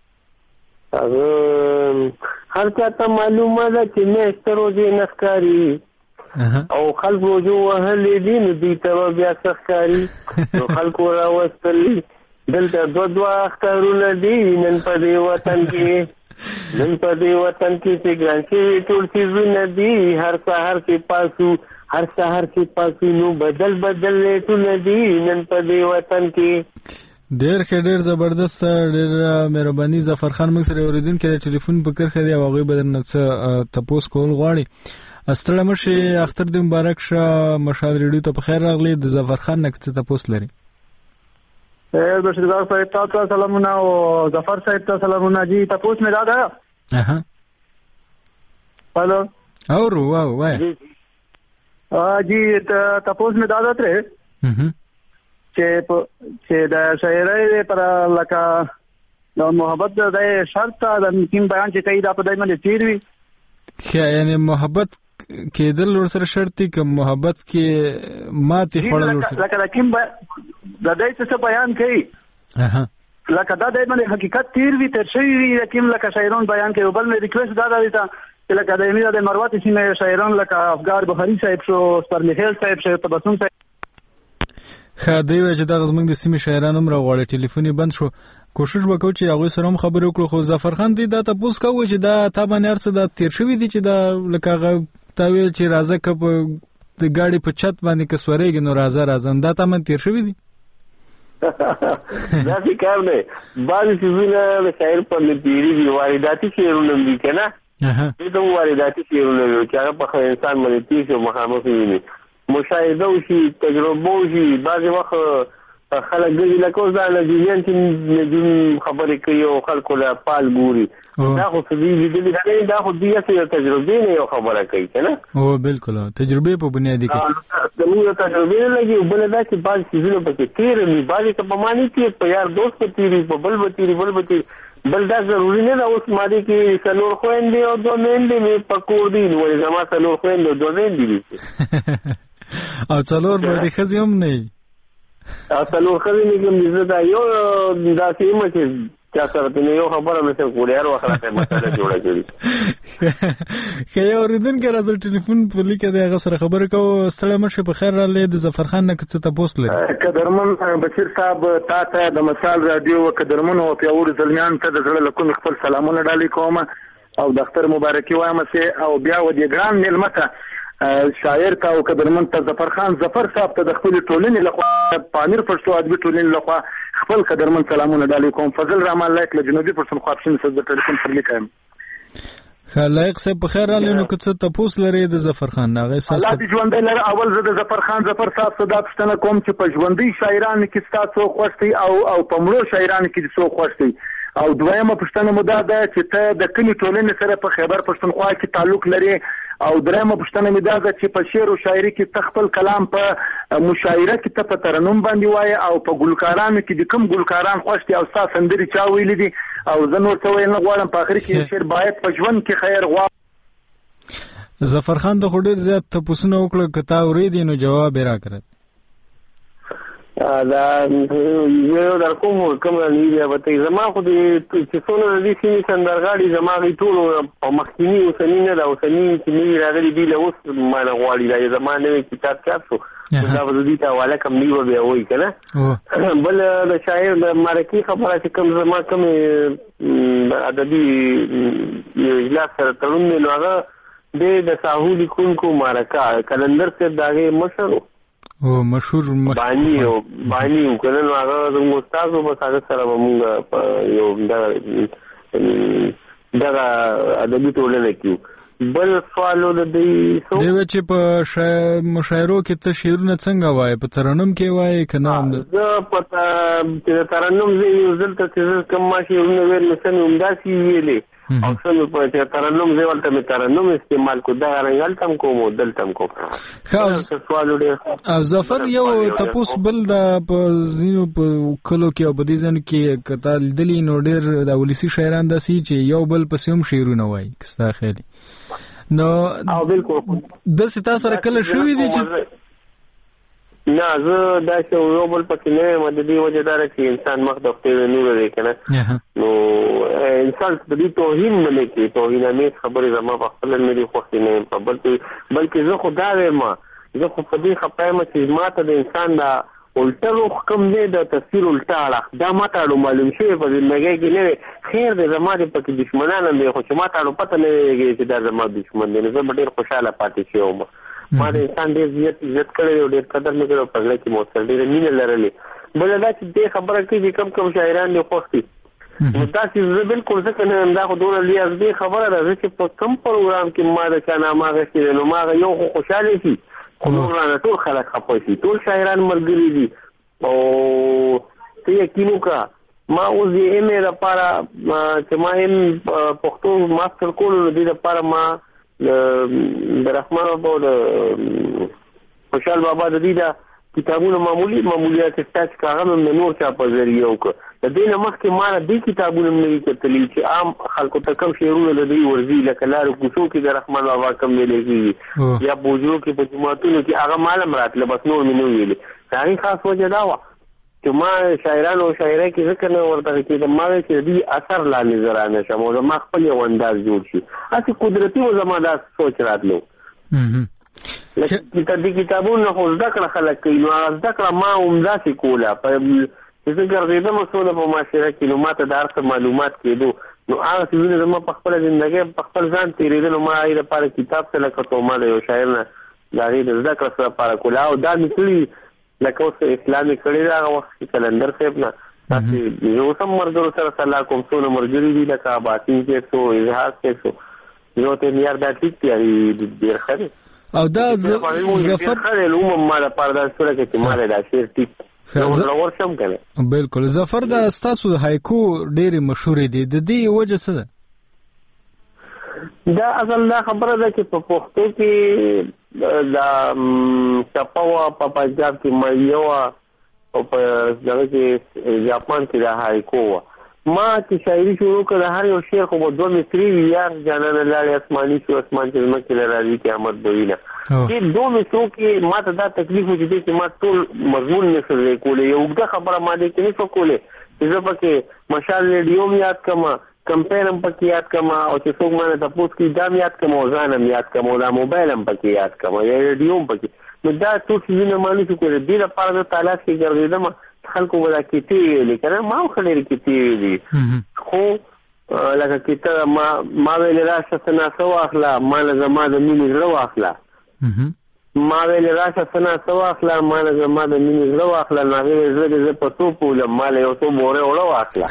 هر چاته معلومه ده چې میاشته روزې نه ښکاري او خلکو جو وهلې دي نو دوی ته بیا څه ښکاري نو خلکو راوستلي دلته دوه دوه اخترونه دي نن په دې وطن کې نن په دې وطن کې چې ګران شوي ټول څیزونه دي هر سهار کې پاسو هر سحر کې پاسو نو بدل بدل ټونه دي نن په دې وطن کې ډېر ښه ډېر زبردست ډېر مهرباني ظفر خان موږ سره اورېدونکي د ټلیفون په کرښه دی او هغوی به درنه څه تپوس کول غواړي ستړی مه شئ اختر دې مبارک شه مشال ریډیو ته په خیر راغلی د ظفر خان نه څه تپوس لري بشیرګاه صاحب تاسو ته سلامونه او ظفر صاحب ته سلامونه جی تپوس مې دا ده اها هلو اورو واو وای جی تپوس مې دا ده ترې چې چې د شاعرۍ پر لکه د محبت د شرط د کوم بیان چې کوي دا په دای باندې تیر وي ښه یعنی محبت کېدل ورسره شرط دی که محبت کې ماتې خوړل ورسره لکه د کوم د دای څه بیان کوي لکه دا دای باندې حقیقت تیر وي تر شوی وي کوم لکه شاعران بیان کوي بل مې ریکوست دا دی چې لکه د امیر د مروت سیمې شاعران لکه افغار بخاری صاحب شو سپرلیخیل صاحب شو تبسم صاحب ښه دی وایي چې دغه زموږ د سیمې شاعران هم راغواړي ټلیفون یې بند شو کوشش وکړو چې هغوی سره هم خبرې وکړو خو ظفر خان دی دا تپوس کوو چې دا تا باندې هر څه دا تیر شوي دي چې دا لکه هغه تا ویل چې راځه که په د ګاډي په چت باندې که سورېږي نو راځه راځه دا تا باندې تیر شوي دي داسې کار دی بعضې څیزونه د شاعر په باندې تېرېږي وارداتي شعرونه هم دي که نه دې ته هم وارداتي شعرونه وي چې هغه په انسان باندې تېر شي او مخامخ وویني مشاهده وشي تجربه وشي بعضې وخت خلک ګرځي لکه اوس دا نجومیان چې نجوم خبرې کوي او خلکو له پال ګوري دا خو څه دوی لیدلي دا دا خو دوی هسې یو تجربې نه یو خبره کوي که نه او بالکل تجربې په بنیادي کې زموږ یو تجربې نه لګي او بله دا چې بعض څیزونه پکې تېر وي بعضې که په ما نه تېر په یار دوست به تېر وي په بل به تېر بل به تېر بل دا ضروري نه ده اوس مادې کې څلور خویندې او دوه میندې مې په کور دي نو ولې زما څلور خویندې او دوه میندې دي او څلور به د ښځې هم نه وي اصل خو نه کوم دې دا یو دا سیمه چې چا سره ته یو خبره مې څه کوله هر وخت راته مسله جوړه کړې که یو اوریدونکی راځي ټلیفون په لیکه دی هغه سره خبرې کوو ستړی مه شئ په خیر راغلی د ظفرخان نه که څه تپوس لري قدرمن بشیر صاحب تا ته د مشال راډیو قدرمن او پیاوړو زلمیان ته د زړه له کومې خپل سلامونه ډالۍ کوم او د اختر مبارکي وایم او بیا و دې ګران میلمه ته شاعر ته او قدرمن ته ظفرخان ظفر صاحب ته د خپلې ټولنې لخوا پامیر پښتو ادبي ټولنې لخوا خپل قدرمن سلامونه ډالۍ کوم. فضل رحمان لایق له جنوبي پښتونخوا اپشن څخه د ټلیفون پر لیک یم. خلایق صاحب په خیر راغلی. نو که څه تپوس لري د ظفرخان هغه اساس الله دې ژوندی لري. اول زه د ظفرخان ظفر صاحب څخه دا پوښتنه کوم چې په ژوندۍ شاعرانو کې ستا څوک خوښ دی او او په مړو شاعرانو کې څوک خوښ دی؟ او دویمه پوښتنه مو دا ده چې ته د کومې ټولنې سره په خیبر پښتونخوا کې تعلق لري؟ او دریمه پوښتنه مې دا ده چې په شعر او شاعري کې ته خپل کلام په مشاعره کې ته په ترنم باندې وایې او په ګلکارانو کې د کوم ګلکاران خوښ دي او ستا سندرې چا ویلي دي؟ او زه نور څه ویل نه غواړم، په آخر کې شعر باید په ژوند کې خیر غواړم. ظفرخان د خو ډېر زیات تپوسونه وکړه، که تا اورېدې نو جواب یې راکړه. دا یو در کوم کوم نه به ته زما خو دې چې څونه د دې سیمې سندرغاړي زما غي ټول په مخکینی اوسنی نه دا اوسنی چې نه راغلي دی له اوس ما نه غواړي دا زما نه کتاب چاپ شو دا به دې ته والا کم نیو بیا وای کنه. بل د شاعر د مارکی خبره چې کوم زما کوم ادبي اجلاس سره تړون نو هغه د ساحو لیکونکو مارکا کلندر صاحب داغه مشر او مشهور بانی او بانی کنه نو هغه د استادو په ساده سره موږ یو دا دا ادبي ټولنه کې بل سوالو د دې دی چې په مشاعرو کې ته شعرونه څنګه وایي؟ په ترنم کې وایي کنه؟ زه په ترنم زه یو ځل ته چې کوم ما شعرونه ویل نو څنګه همداسې ویلې او څنګه په ترنم زه ولته مې ترنم استعمال کو دا رنګل تم کوم دل تم کوم. او ظفر یو تپوس بل د په زینو په کلو کې او په دې ځن کې کته لیدلی نو ډېر د ولسی شاعران داسي چې یو بل پسې هم شعرونه وایي کستا خیالي نو او بالکل د ستا سره کله شوې دي چې نه زه دا چې یو بل پکې نه مده دی وجه دار چې انسان مخ د خپل نور دی کنه نو انسان د دې توهین نه کوي، توهین نه خبره زما په خپل نه دی خوښ نه په بلکې بلکې زه خدا ما زه خو په دې خپایم چې ماته د انسان دا الټا روح کم دی د تفسیر الټا اړه دا ماته معلوم شي په زندګۍ کې نه خیر د زما د پکې دشمنان نه خو چې ماته پته نه لګي چې دا زما دشمن دی. زه ډېر خوشاله پاتې شوم. ما د انسان ډېر عزت عزت کړی او ډېر قدر مې کړی په ځل کې مو سره ډېر مینه لرلې. بل دا چې دې خبره کوي چې کم کم شاعران دي خوښ دي نو دا چې زه بالکل ځکه نه دا خو دومره لویه دې خبره ده چې په کوم پروګرام کې ما د چا نامه اخیستې نو ما یو خو خوشحاله شي خو نور رانه ټول خلک خفه شي، ټول شاعران ملګري دي. او ته یقین وکړه ما اوس د ایم اې لپاره چې ما ایم پښتو ماستر کولو نو دې لپاره ما د رحمان بابا او د خوشحال بابا د دې د کتابونو معمولی معمولیات سټاچ کاغذ هم نور چا په ذریعه وکړه. د دې نه مخکې ما نه دې کتابونه هم نه کتلي چې عام خلکو ته کم شعرونه د دوی ورځي لکه لارو کوڅو کې د رحمان بابا کم ویلې کېږي یا بوجرو کې په جوماتونو کې هغه معلوم راتله بس نور مې نه ویلې. هغې خاص وجه دا وه چې ما شاعرانو او شاعرۍ کې ځکه نه ورته کېدم ما ویل چې د دې اثر لاندې زه رانه شم او زما خپل یو انداز جوړ شي. هسې قدرتي و زما دا سوچ راتلو لکه دې کتابونه خو زده کړه خلک کوي نو هغه زده کړه ما همداسې کوله چې زه ګرځېدم څونه په معاشره کې نو ما ته د هر څه معلومات کېدو نو هغه څیزونه زما په خپله زندګۍ په خپل ځان تېرېدل نو ما هغې لپاره کتاب څه لکه تو ما د یو شاعر نه د هغې د زده کړه څه لپاره کوله او دا مې کړي لکه اوس اسلام مې کړی دی هغه وخت کې کلندر صاحب نه تاسې زه اوس هم ملګرو سره صلاح کوم څونه ملګري دي لکه اباسین کې څو اظهار کې څو یو ته معیار دا ټیک دی هغې ډېر ښه دی او دا ظفر عموما ما لپاره دا سوله کې چې ما دا شعر ټیک بالکل. ظفر دا ستاسو هایکو ډېرې مشهورې دي د دې وجه څه ده؟ دا اصل دا خبره ده چې په پښتو کې دا ټپه وه په پنجاب کې مایه وه او په دغه کې جاپان کې دا هایکو وه ما چې شاعري شروع کړه هر یو شعر خو به دوه مصري وي یار جانانه لاړې اسماني شو اسمان چې زمکې له راځي قیامت به وینه دې دوه مصرو کې ما ته دا تکلیف و چې دی چې ما ټول مضمون نه شو کولی یو اوږده خبره ما دې کې نه شو کولی چې زه پکې مشال ریډیو م یاد کړم کمپیر هم پکې یاد کړم او چې څوک مانه تپوس کړي دا م یاد کړم او ځان هم یاد کړم او دا موبایل هم پکې یاد کړم یا ریډیو هم پکې نو دا ټول څیزونه ما نه شو کولی دې لپاره زه تالاس کې ګرځېدم خلکو به دا کیتې ویلې که نه ما هم ښه ډېرې کیتې ویلې خو لکه کیته ما ما ویلې راشه څه واخله ما نه زما د مینې زړه واخله ما ویلې راشه څه څه واخله ما نه زما د مینې زړه واخله نو هغې ویل زه دې زه په څو پولم ما له یو څو بورې اوړه واخله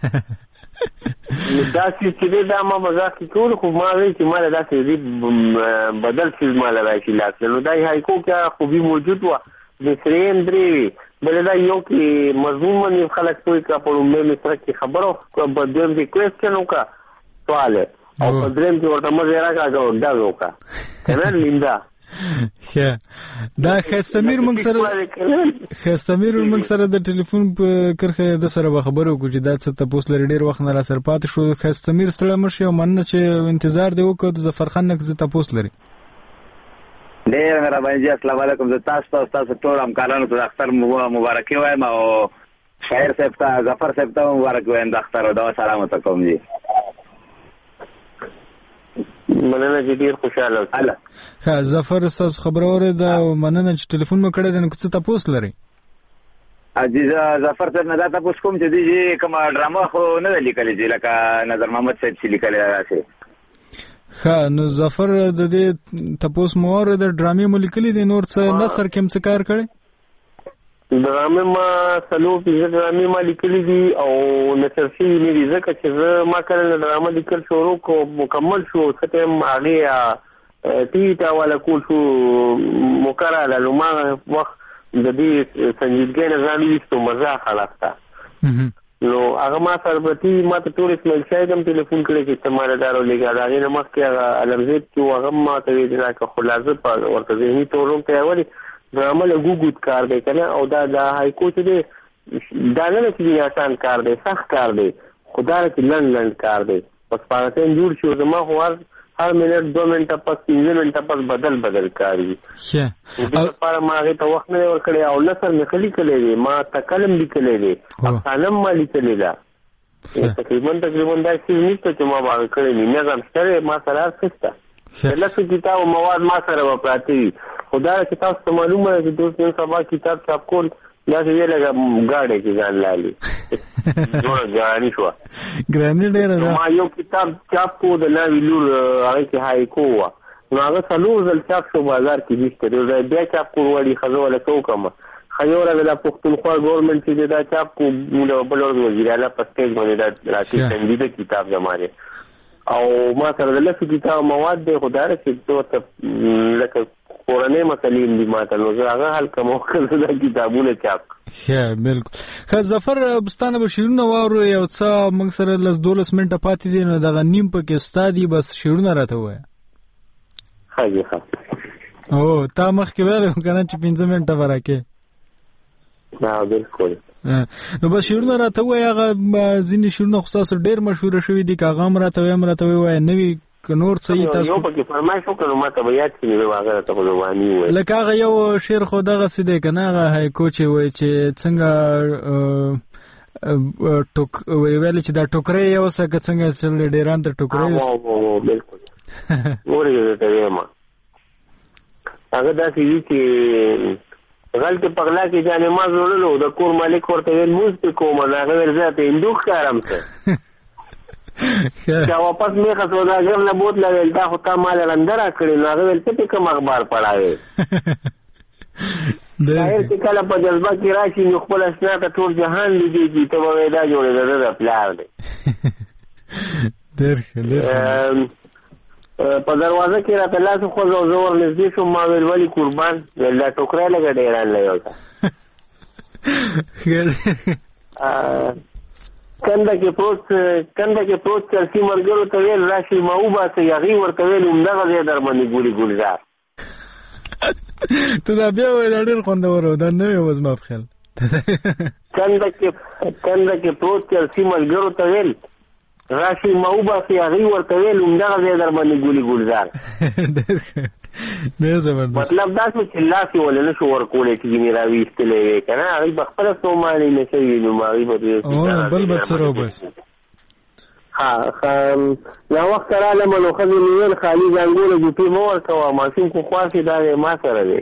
داسې چې دی دا ما مزاق کې کول خو ما ویل چې ما له داسې دې بدل څیز ما له راشي لاس نو دا هایکو کې خوبي موجود وه د سریم درې وي بل دا یو کې مضمون باندې خلک پوه کړه په لومړي مصره کې خبرو په دویم کې کوېسچن وکړه سوال او په دریم کې ورته مزې راکړه او ډز وکړه که نه لیندا دا خستمیر موږ سره خستمیر موږ سره د ټلیفون په کرښه د سره به خبرې وکړو چې دا څه تپوس لري ډېر وخت نه را سره پاتې شو خستمیر ستړی مه شي او مننه چې انتظار دې وکړو د ظفرخان نه زه تپوس لري ډېر مهرباني جی السلام علیکم زه تاسو ته ستاسو ټول همکارانو ته د اختر مبارکي وایم او شاعر صاحب ته ظفر صاحب ته مبارک وایم د اختر او دعا سلام ورته کوم جی مننه چې ډېر خوشحاله اوسه ښه ظفر ستاسو خبره اورېده او مننه چې ټلیفون مو کړی دی نو که څه تپوس لرئ جی زه ظفر صاحب نه دا تپوس کوم چې دوی چې کومه ډرامه خو نه ده لیکلې چې لکه نظر محمد صاحب چې لیکلې ده داسې ښه نو ظفر د دې تپوس مو اورېده ډرامې مو لیکلي دي نور څه نثر کې هم څه کار کړی ډرامې ما څلور پنځه ډرامې ما لیکلي دي او نثر شوي نه دي ځکه چې زه ما کله ډرامه لیکل شروع کړو مکمل شو څه ټایم هغې ټي وي ته حواله کول شو مقرره نو ما وخت د دې سنجیدګۍ نه ځان ویستو مزاح خلاص ته نو هغه ما سره به ټي وي ما ته ټول اسماعیل شاهد هم ټلیفون کړی چې ته ما له دا راولېږه د هغې نه مخکې هغه علمزید چې و هغه هم ما ته ویل چې راکړه خو لا زه په ورته ذهني طور هم ته ولې ډرامه له ګوګود کار دی که نه او دا د هایکو چې دی دا نه ده چې دی آسان کار دی سخت کار دی خو دا ده چې لنډ لنډ کار دی بس په هغه ټایم جوړ شو زما خو هر هر منټ دوه منټه پس پنځه منټه پس بدل بدل کار وي دې لپاره ما هغې ته وخت نه دی ورکړی او نثر مې ښه لیکلی دی ما تکل هم لیکلی دی افسانه هم ما لیکلې ده تقریبا تقریبا دا څیز نشته چې ما به هغه کړی وي نظم شته دی ما سره هر څه شته د لسو کتابو مواد ما سره به پراته وي خو دا چې تاسو ته معلومه ده چې دوست نن سبا کتاب چاپ کول داسې ویې لکه ګاډی کې ځان لالي جوړه ګراني شوه ګراني ډېره ده ما یو کتاب چاپ کړو د ناوې لور هغې کې هایکو وه نو هغه څلور ځل چاپ شو بازار کې نشته دی دا بیا چاپ کړو وړي ښه زه وله څه وکړم ښه یو ورځ دا پښتونخوا ګورنمنټ چې دی دا چاپ کړو بل ورځ وزیر اعلی په سټیج باندې دا راکې سنجیده کتاب زما دی او ما سره د لسو کتاب مواد دی خو دا ده چې زه ورته لکه کورنۍ مسلې هم دي ما ته نو زه هغه حل کوم او که دا کتابونه چاپ ښه بلکل ښه ظفر ستا نه به شعرونه واورو یو څه موږ سره لس دولس منټه پاتې دي نو دغه نیم پکې ستا دي بس شعرونه راته ووایه ښه جي ښه او تا مخکې ویلی وو که نه چې پنځه منټه به راکې ها بلکل نو بس شعرونه راته ووایه هغه ځینې شعرونه خو ستاسو ډېر مشهوره شوي دي که هغه هم راته وایي هم راته ووایه نوي که نور څه یې تاسو یو پکې فرمایش وکړو ما ته به یاد کړي نو هغه راته په زباني ووایي لکه هغه یو شعر خو دغسې دی که نه هغه هایکو چې وایي چې څنګه ویلې چې دا ټوکرۍ یې اوسه که څنګه چل دی ډېران ته ټوکرۍ اوسه بلکل ورې درته وایم هغه داسې وي چې غلطې په غلا کې جانماز وړلو د کور مالک ورته ویل مونځ پې کوم نو هغه ویل زه ته هندو ښکارم څه چې واپس میخه سوداګر نه بوتله ویل دا خو تا مال رنده را کړې نو هغه ویل څه پې کوم اخبار پړاوې شاعر چې کله په جذبه کې راشي نو خپل اشنا ته ټول جهان لیدېږي ته به وایې دا جوړېده د پلار دی ډېر ښه ډېر ښه په دروازه کې راته لاس وخوځ او زه ورنږدې شوم ما ویل ولې قربان ویل دا ټوکری لږه ډېران له یو ته کنده کې پروت کنده کې پروت چرسي ملګرو ته ویل راشئ ما وباسئ هغې ورته ویل همدغه ځای در باندې ګوري ګلزار ته دا بیا وایې دا ډېر خوندور و دا نه وی و زما په خیال کنده کې کنده کې پروت چرسي ملګرو ته ویل راشي ماوباسي هغې ورته ویل همدغه ځای در باندې ګولي ګلزار ډېر زبردست. مطلب دا شو چې لاس یې ولې نه شو ورکولی چې ګینې راویستلی وی که نه هغوی به خپله ستومانې نه شوي نو هغوی به بل به څه راوباسي. ها ناوخته رالم نو ښځې مې ویل خالي زنګونه ګوتې مه ورکوه ماشوم خو خوښ دا دی ما سره دی.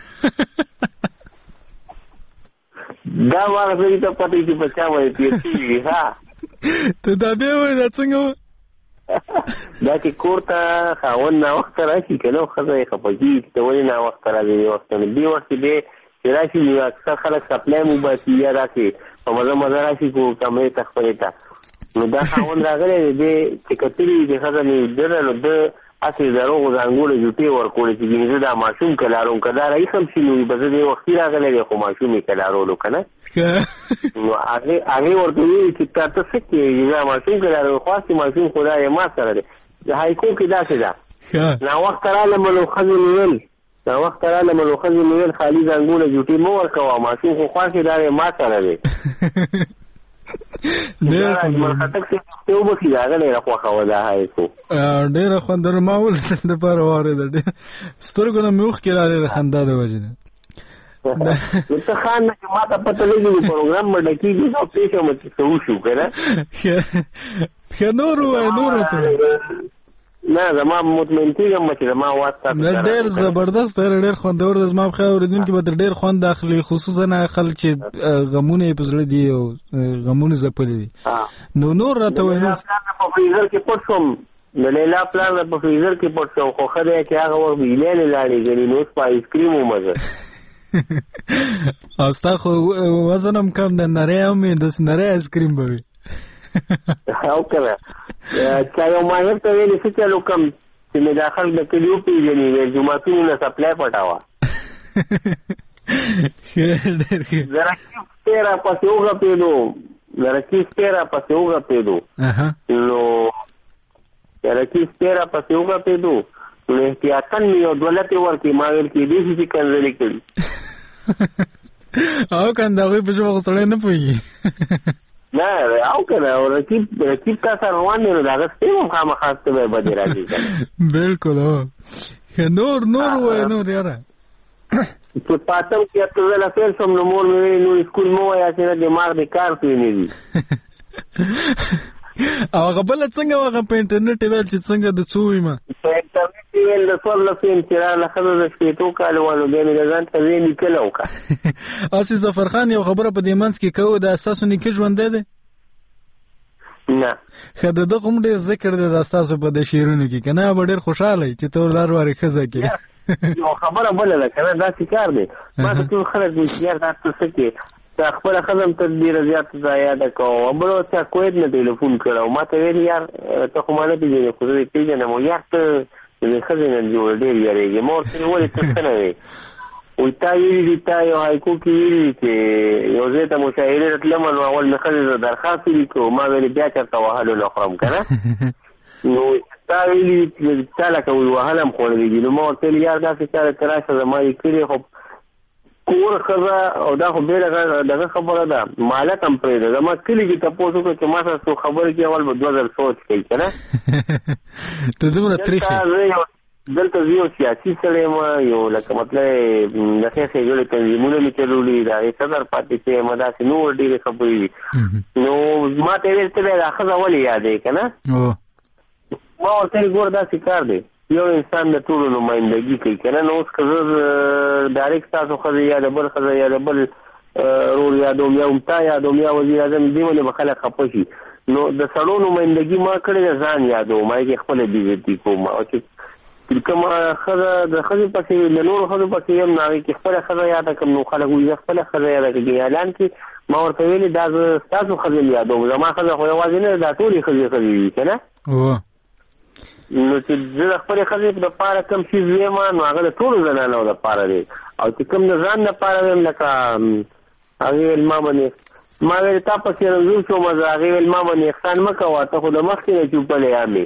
دا ماغه سړي ته پته چې په چا باندې تېر شوي وي. ها ته دا بیا وایې دا څنګه وه؟ دا چې کور ته خاوند ناوخته راشي که نه ښځه یې خفه کېږي چې ته ولې ناوخته راځې دې وخت نه دې وخت کې دی چې راشي نو اکثر خلک سپلی مو باسي یا داسې په مزه مزه راشي کو کمرې ته خپلې ته نو دا خاوند راغلی دی دی چې کتلي چې ښځه مې لیدله نو ده هسې د روغو زنګونه جوټې ورکوړې چې ګینې زه دا ماشوم که لاروم که دا راایښم شي نو به زه دې وختي راغلی دی خو ماشوم یې که لارولو که نه نو هغې ورته ویلي چې تا ته څه کېږي دا ماشوم که لارو خواستې ماشوم خو دا یې ما سره دی د هایکو کې داسې ده ناوخته رالم نو ښځې مې ویل ناوخته رالم نو ښځې مې ویل خالي زنګونه جوټې مه ورکوه ماشوم خو خواستې دا یې ما سره دی. ډېره خوندره ما ولېدل دپاره واورېده ډېر سترګو نه مې اوښکې راغلې د خندا د وجې نه. نو ته خان نه چې ما ته پته لګي پروګرام به ډکېږي نو پېښه مه چې څه وشو که نه ښه نور ووایه نور ورته نه زما مطمئن کېږم چې زما اواز تاسو ډېر زبردست دی ډېر خوندور دی زما په خیال اورېدونکي به تر ډېر خوند اخلي خصوصا هغه خلک چې غمونه یې په زړه دي او غمونه ځپلي دي. نو نور راته وایي په فریزر کې پټ شوم د لیلا پلان په فریزر کې پټ شوم خو ښه دی چې هغه ور ویلې لاړې ګنې نو اوس په آیسکریم ومزه او ستا خو وزن هم کم دی نری هم یې داسې نری آیسکریم به وي او که نه چا یو ماهر ته ویلې څه چل وکړم چې مې دا خلک د کلي وپېژني ویل جوماتونو نه سپلی پټوه د رقیب سپی راپسې وغپېدو د رقیب سپی راپسې وغپېدو نو د رقیب سپی راپسې وغپېدو نو احتیاطاً مې یو دوه لتې ورکړې ما ویل کېدای شي چې کنځلې کړي او که د هغوی په ژبه خو سړی نه پوهېږي نه او که نه رقیب رقیب تا سره روان دی نو د هغه سپی هم خامخا ته به بدې راځي که نه بلکل هو نور نور ووایه نور یاره په پاتم کې اته ځله فیل شوم نو مور مې ویلې نور سکول مه وایه چې نه دماغ دې کار کوي نه دي او هغه بله څنګه وه هغه په انټرنېټ یې ویل چې څنګه د څو ویمه په انټرنېټ یې ویل د څوارلسو یم چې راغله ښځه د شپېتو کالو وه نو بیا مې د ځان ته ویې لیکله وکړه هسې ظفرخان یو خبره په دې منځ کې کوو دا ستاسو نیکه ژوندی دی نه ښه د ده خو هم ډېر ذکر دی دا ستاسو په د شعرونو کې که نه به ډېر خوشحاله وي چې ته ور لار وارې ښځه کې یو خبره بله ده که نه داسې کار دی ما ته ټول خلک وایي چې یار دا ته څه کې دا خپله ښځه هم تر ډېره زیاته دا یاده کوه بل چا کویت نه ټلیفون کړی ما ته ویل یار ته خو ما نه پېژنې خو زه دې پېژنم او یار ته د دې ښځې نه جوړ ډېر یارېږې ما ورته ویل ولې ته څه نه وې وایي تا ویلي دي تا یو هایکو کې ویلي دي چې یو ځای ته مشاعرې ته تلم نو اول مې ښځې ته درخواست ولیکو ما ویلې بیا چېرته وهلو نه خورم که نه نو تا ویلي دي چې چا لکه وایي وهل هم خوړلی دي نو ما ورته ویل یار داسې چا ته راشه زما یې کړي خو کور ښځه او دا خو بېله دغه خبره ده مالک هم پرېږده زما کلي کې تپوس وکړه چې ما سره څو خبرې کوي اول به دوه ځل سوچ کوي که نه ته دومره تریخې دلته زه یو سیاسي سړی یم یو لکه مطلب د ښې ښېګړې تنظیمونه مې چلولي د هغې صدر پاتې شوی یم داسې نور ډېرې خبرې دي نو ما ته یې ویل ته بیا دا ښځه ولې یادوې که نه ما ورته ویل ګوره داسې کار دی یو انسان د ټولو نمایندګي کوي که نه نو اوس که زه ډایرکټ ستاسو ښځې یا د بل ښځه یا د بل رور یادوم یا هم تا یادوم یا وزیر اعظم دې باندې به خلک خفه شي نو د سړو نمایندګي ما کړې ده ځان یادوم ما یې خپله بېعزتي کوم او چې کومه ښځه د ښځې پسې د نورو ښځو پسې یم نو هغې کې خپله ښځه یاده کړم نو خلک وایي زه خپله ښځه یاده کړم اعلان کې ما ورته ویلې دا زه ستاسو ښځې م یادوم زما ښځه خو یوازې نه دا ټولې ښځې ښځې وي که نه نو چې زه د خپلې ښځې دپاره کوم څیز ویم نو هغه د ټولو زنانو دپاره دی او چې کوم د ځان دپاره ویم لکه هغې ویل ما باندې ما ویل تا پسې رنځور شوم زه هغې ویل ما باندې احسان مه کوه ته خو د مخکې نه چوپلی یامې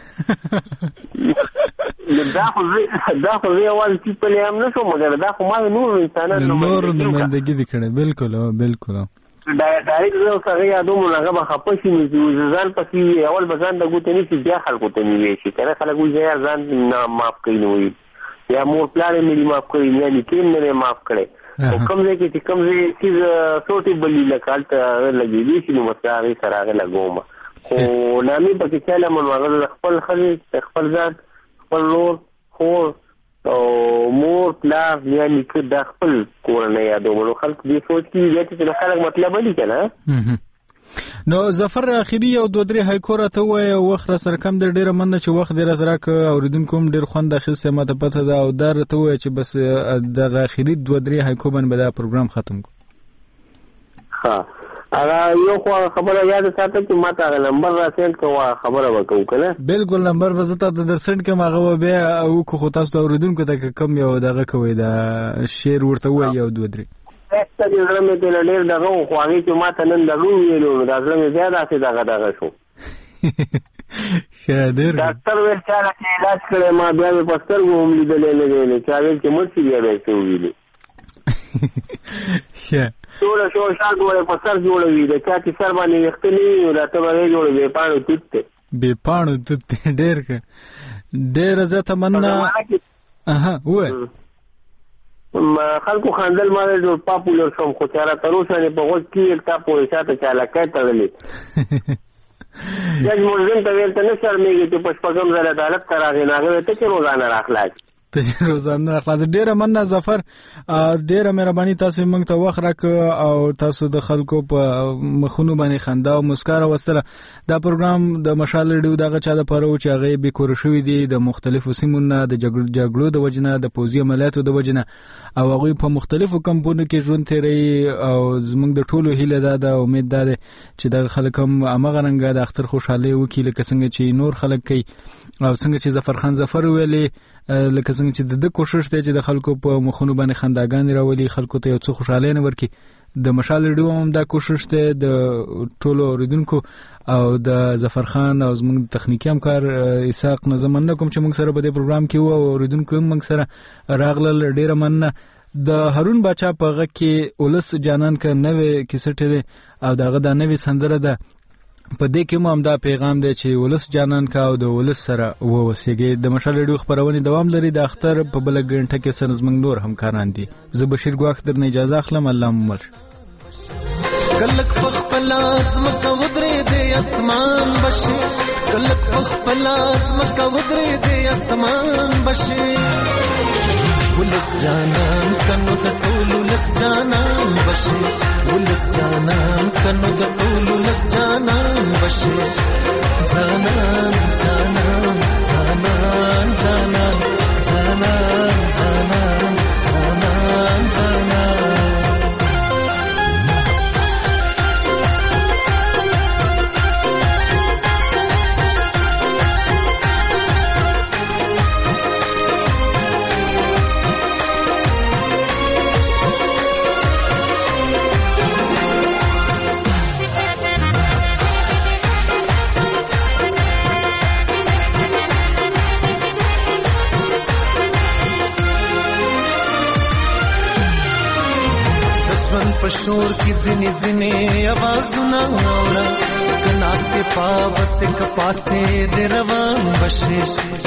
دا خو دا خو زه یوازې چوپلی یم نه شوم مګر دا خو ما د نورو انسانانو نورو نمایندګي دې کړې بلکل بلکل ډایرکټ زه هغه یادوم هغه به خفه شي نو ځان پسې اول به ځان د ګوتې نیسي بیا خلکو ته نیوی شي که نه خلک وایي یار ځان نه معاف کوي نو وایي یا مور پلار یې مې معاف کړی یا نیکه یې نه معاف کړی خو کوم ځای کې چې کوم ځای څیز سوټیبلي لکه هلته هغه لګېدی شي نو مثلا هغې سره هغه لګوم خو نامې پکې چاله من هغه د خپل ښځې خپل ځان خپل لور خور او مور پلار یا نیکه دا خپل کورنۍ یادوم نو خلک دې سوچ کې بیا چې خلک مطلب لي که نه نو ظفر اخري یو دوه درې هایکو راته ووایه وخت را سره کم دی ډېره مننه چې وخت دې راته راکړه اورېدونکو هم ډېر خوند اخیستی ماته پته ده او دا راته ووایه چې بس دغه اخري دوه درې هایکو باندې به دا پروګرام ختم کړو ښه هغه یو خو خبره یاد ساته چې ما ته هغه نمبر را سینډ کوه خبره به کوو که نه بلکل نمبر به زه تا ته در سینډ کړم هغه به بیا وکړو خو تاسو ته اورېدونکو ته که کم یو دغه کوئ دا شعر ورته ووایي یو دوه درې ایسته چې زړه مې تېله ډېر دغه و خو هغې چې ما ته نن دغه وویلو نو دا زړه مې بیا داسې دغه دغه شو ښه ډېر ډاکټر ویل چاله چې علاج کړی ما بیا مې په سترګو هم لیدلی نه دی نو چا ویل چې مړ شي بیا به یې څه وویلې ښه ټوله شورشات وړی په سر جوړوي د چا چې سر باندې ویښته نه وي نو راته به یې جوړوي بې پاڼو توت دی بې پاڼو توت دی ډېر ښه ډېره زیاته مننه اها ووایه خلکو خندل ما ډېر پاپولر شوم خو چې راته روسه مې په غوږ کې تا پورې شاته چالاکی تړلې جج ملزم ته ویل ته نه شرمېږي چې په شپږم ځل عدالت ته راغې نو هغه ته چې روزانه راخلاص ته چې روزانه راخلاص ډېره مننه ظفر ډېره مهرباني تاسو موږ ته وخت راکړ او تاسو د خلکو په مخونو باندې خندا او مسکا راوستله دا پروګرام د مشال ریډیو دغه چا دپاره و چې هغې بېکوره شوي دي د مختلفو سیمو نه د جګړو د وجې نه د پوځي عملیاتو د وجې نه او هغوی په مختلفو کمپونو کې ژوند تېروي او زموږ د ټولو هیله دا ده امید دا دی چې دغه خلک هم همغه رنګه د اختر خوشحالۍ وکړي لکه څنګه چې نور خلک کوي او څنګه چې ظفرخان ظفر ویلې لکه څنګه چې د ده کوشش دی چې د خلکو په مخونو باندې خنداګانې راولي خلکو ته یو څه خوشحالۍ نه ورکړي د مشال ریډیو هم دا کوشش دی د ټولو اورېدونکو او د ظفرخان او زموږ تخنیکي همکار اسحاق نه زه مننه کوم چې موږ سره په دې پروګرام کې وو او اورېدونکو هم موږ سره راغلل ډېره مننه د هارون باچا په غږ کې ولس جانان که نوې کیسټ دی او د هغه دا نوې سندره ده په دې کې هم دا پیغام دی چې ولس جانان کا او د ولس سره ووسیږي د مشال ریډیو خپرونې دوام لري د اختر په بله ګنټه کې سره زموږ نور همکاران دي زه بشیر ګواښ درنه اجازه اخلم الله مو مل کلک پخپل ازمکه ودرې د اسمان بشي کلک پخپل ازمکه ودرې د اسمان بشي ولس جانان کنو د ټولو لس جانان بشي ولس جانان کنو د ټولو لس جانان بشي جانان جانان جانان جانان جانان جانان جانان جانان پشور کی ځنې ځنې आवाजونه اورم کناستې پاوسه کپاسه د روان بشي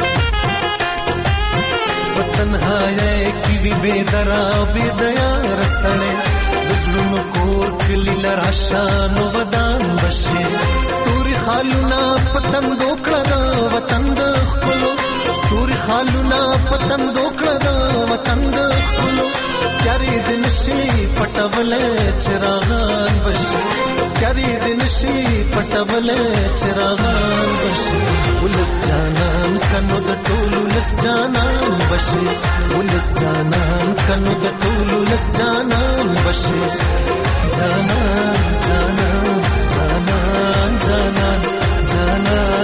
وطن هاي کی وی بے درا بے دیا رسړې دزلونو کور کلی لراشان ودان بشي ستوري خالونا پتن دوکړه دا وطن د خپلو ستوري خالونا پتن دوکړه دا وطن د خپلو پیاری دن شي پټولې چراغان بشي پیاری دن شي پټولې چراغان بشي ولس جانان کنو د ټولو لس جانان بشي ولس جانان کنو د ټولو لس جانان بشي جانان جانان جانان جانان جانان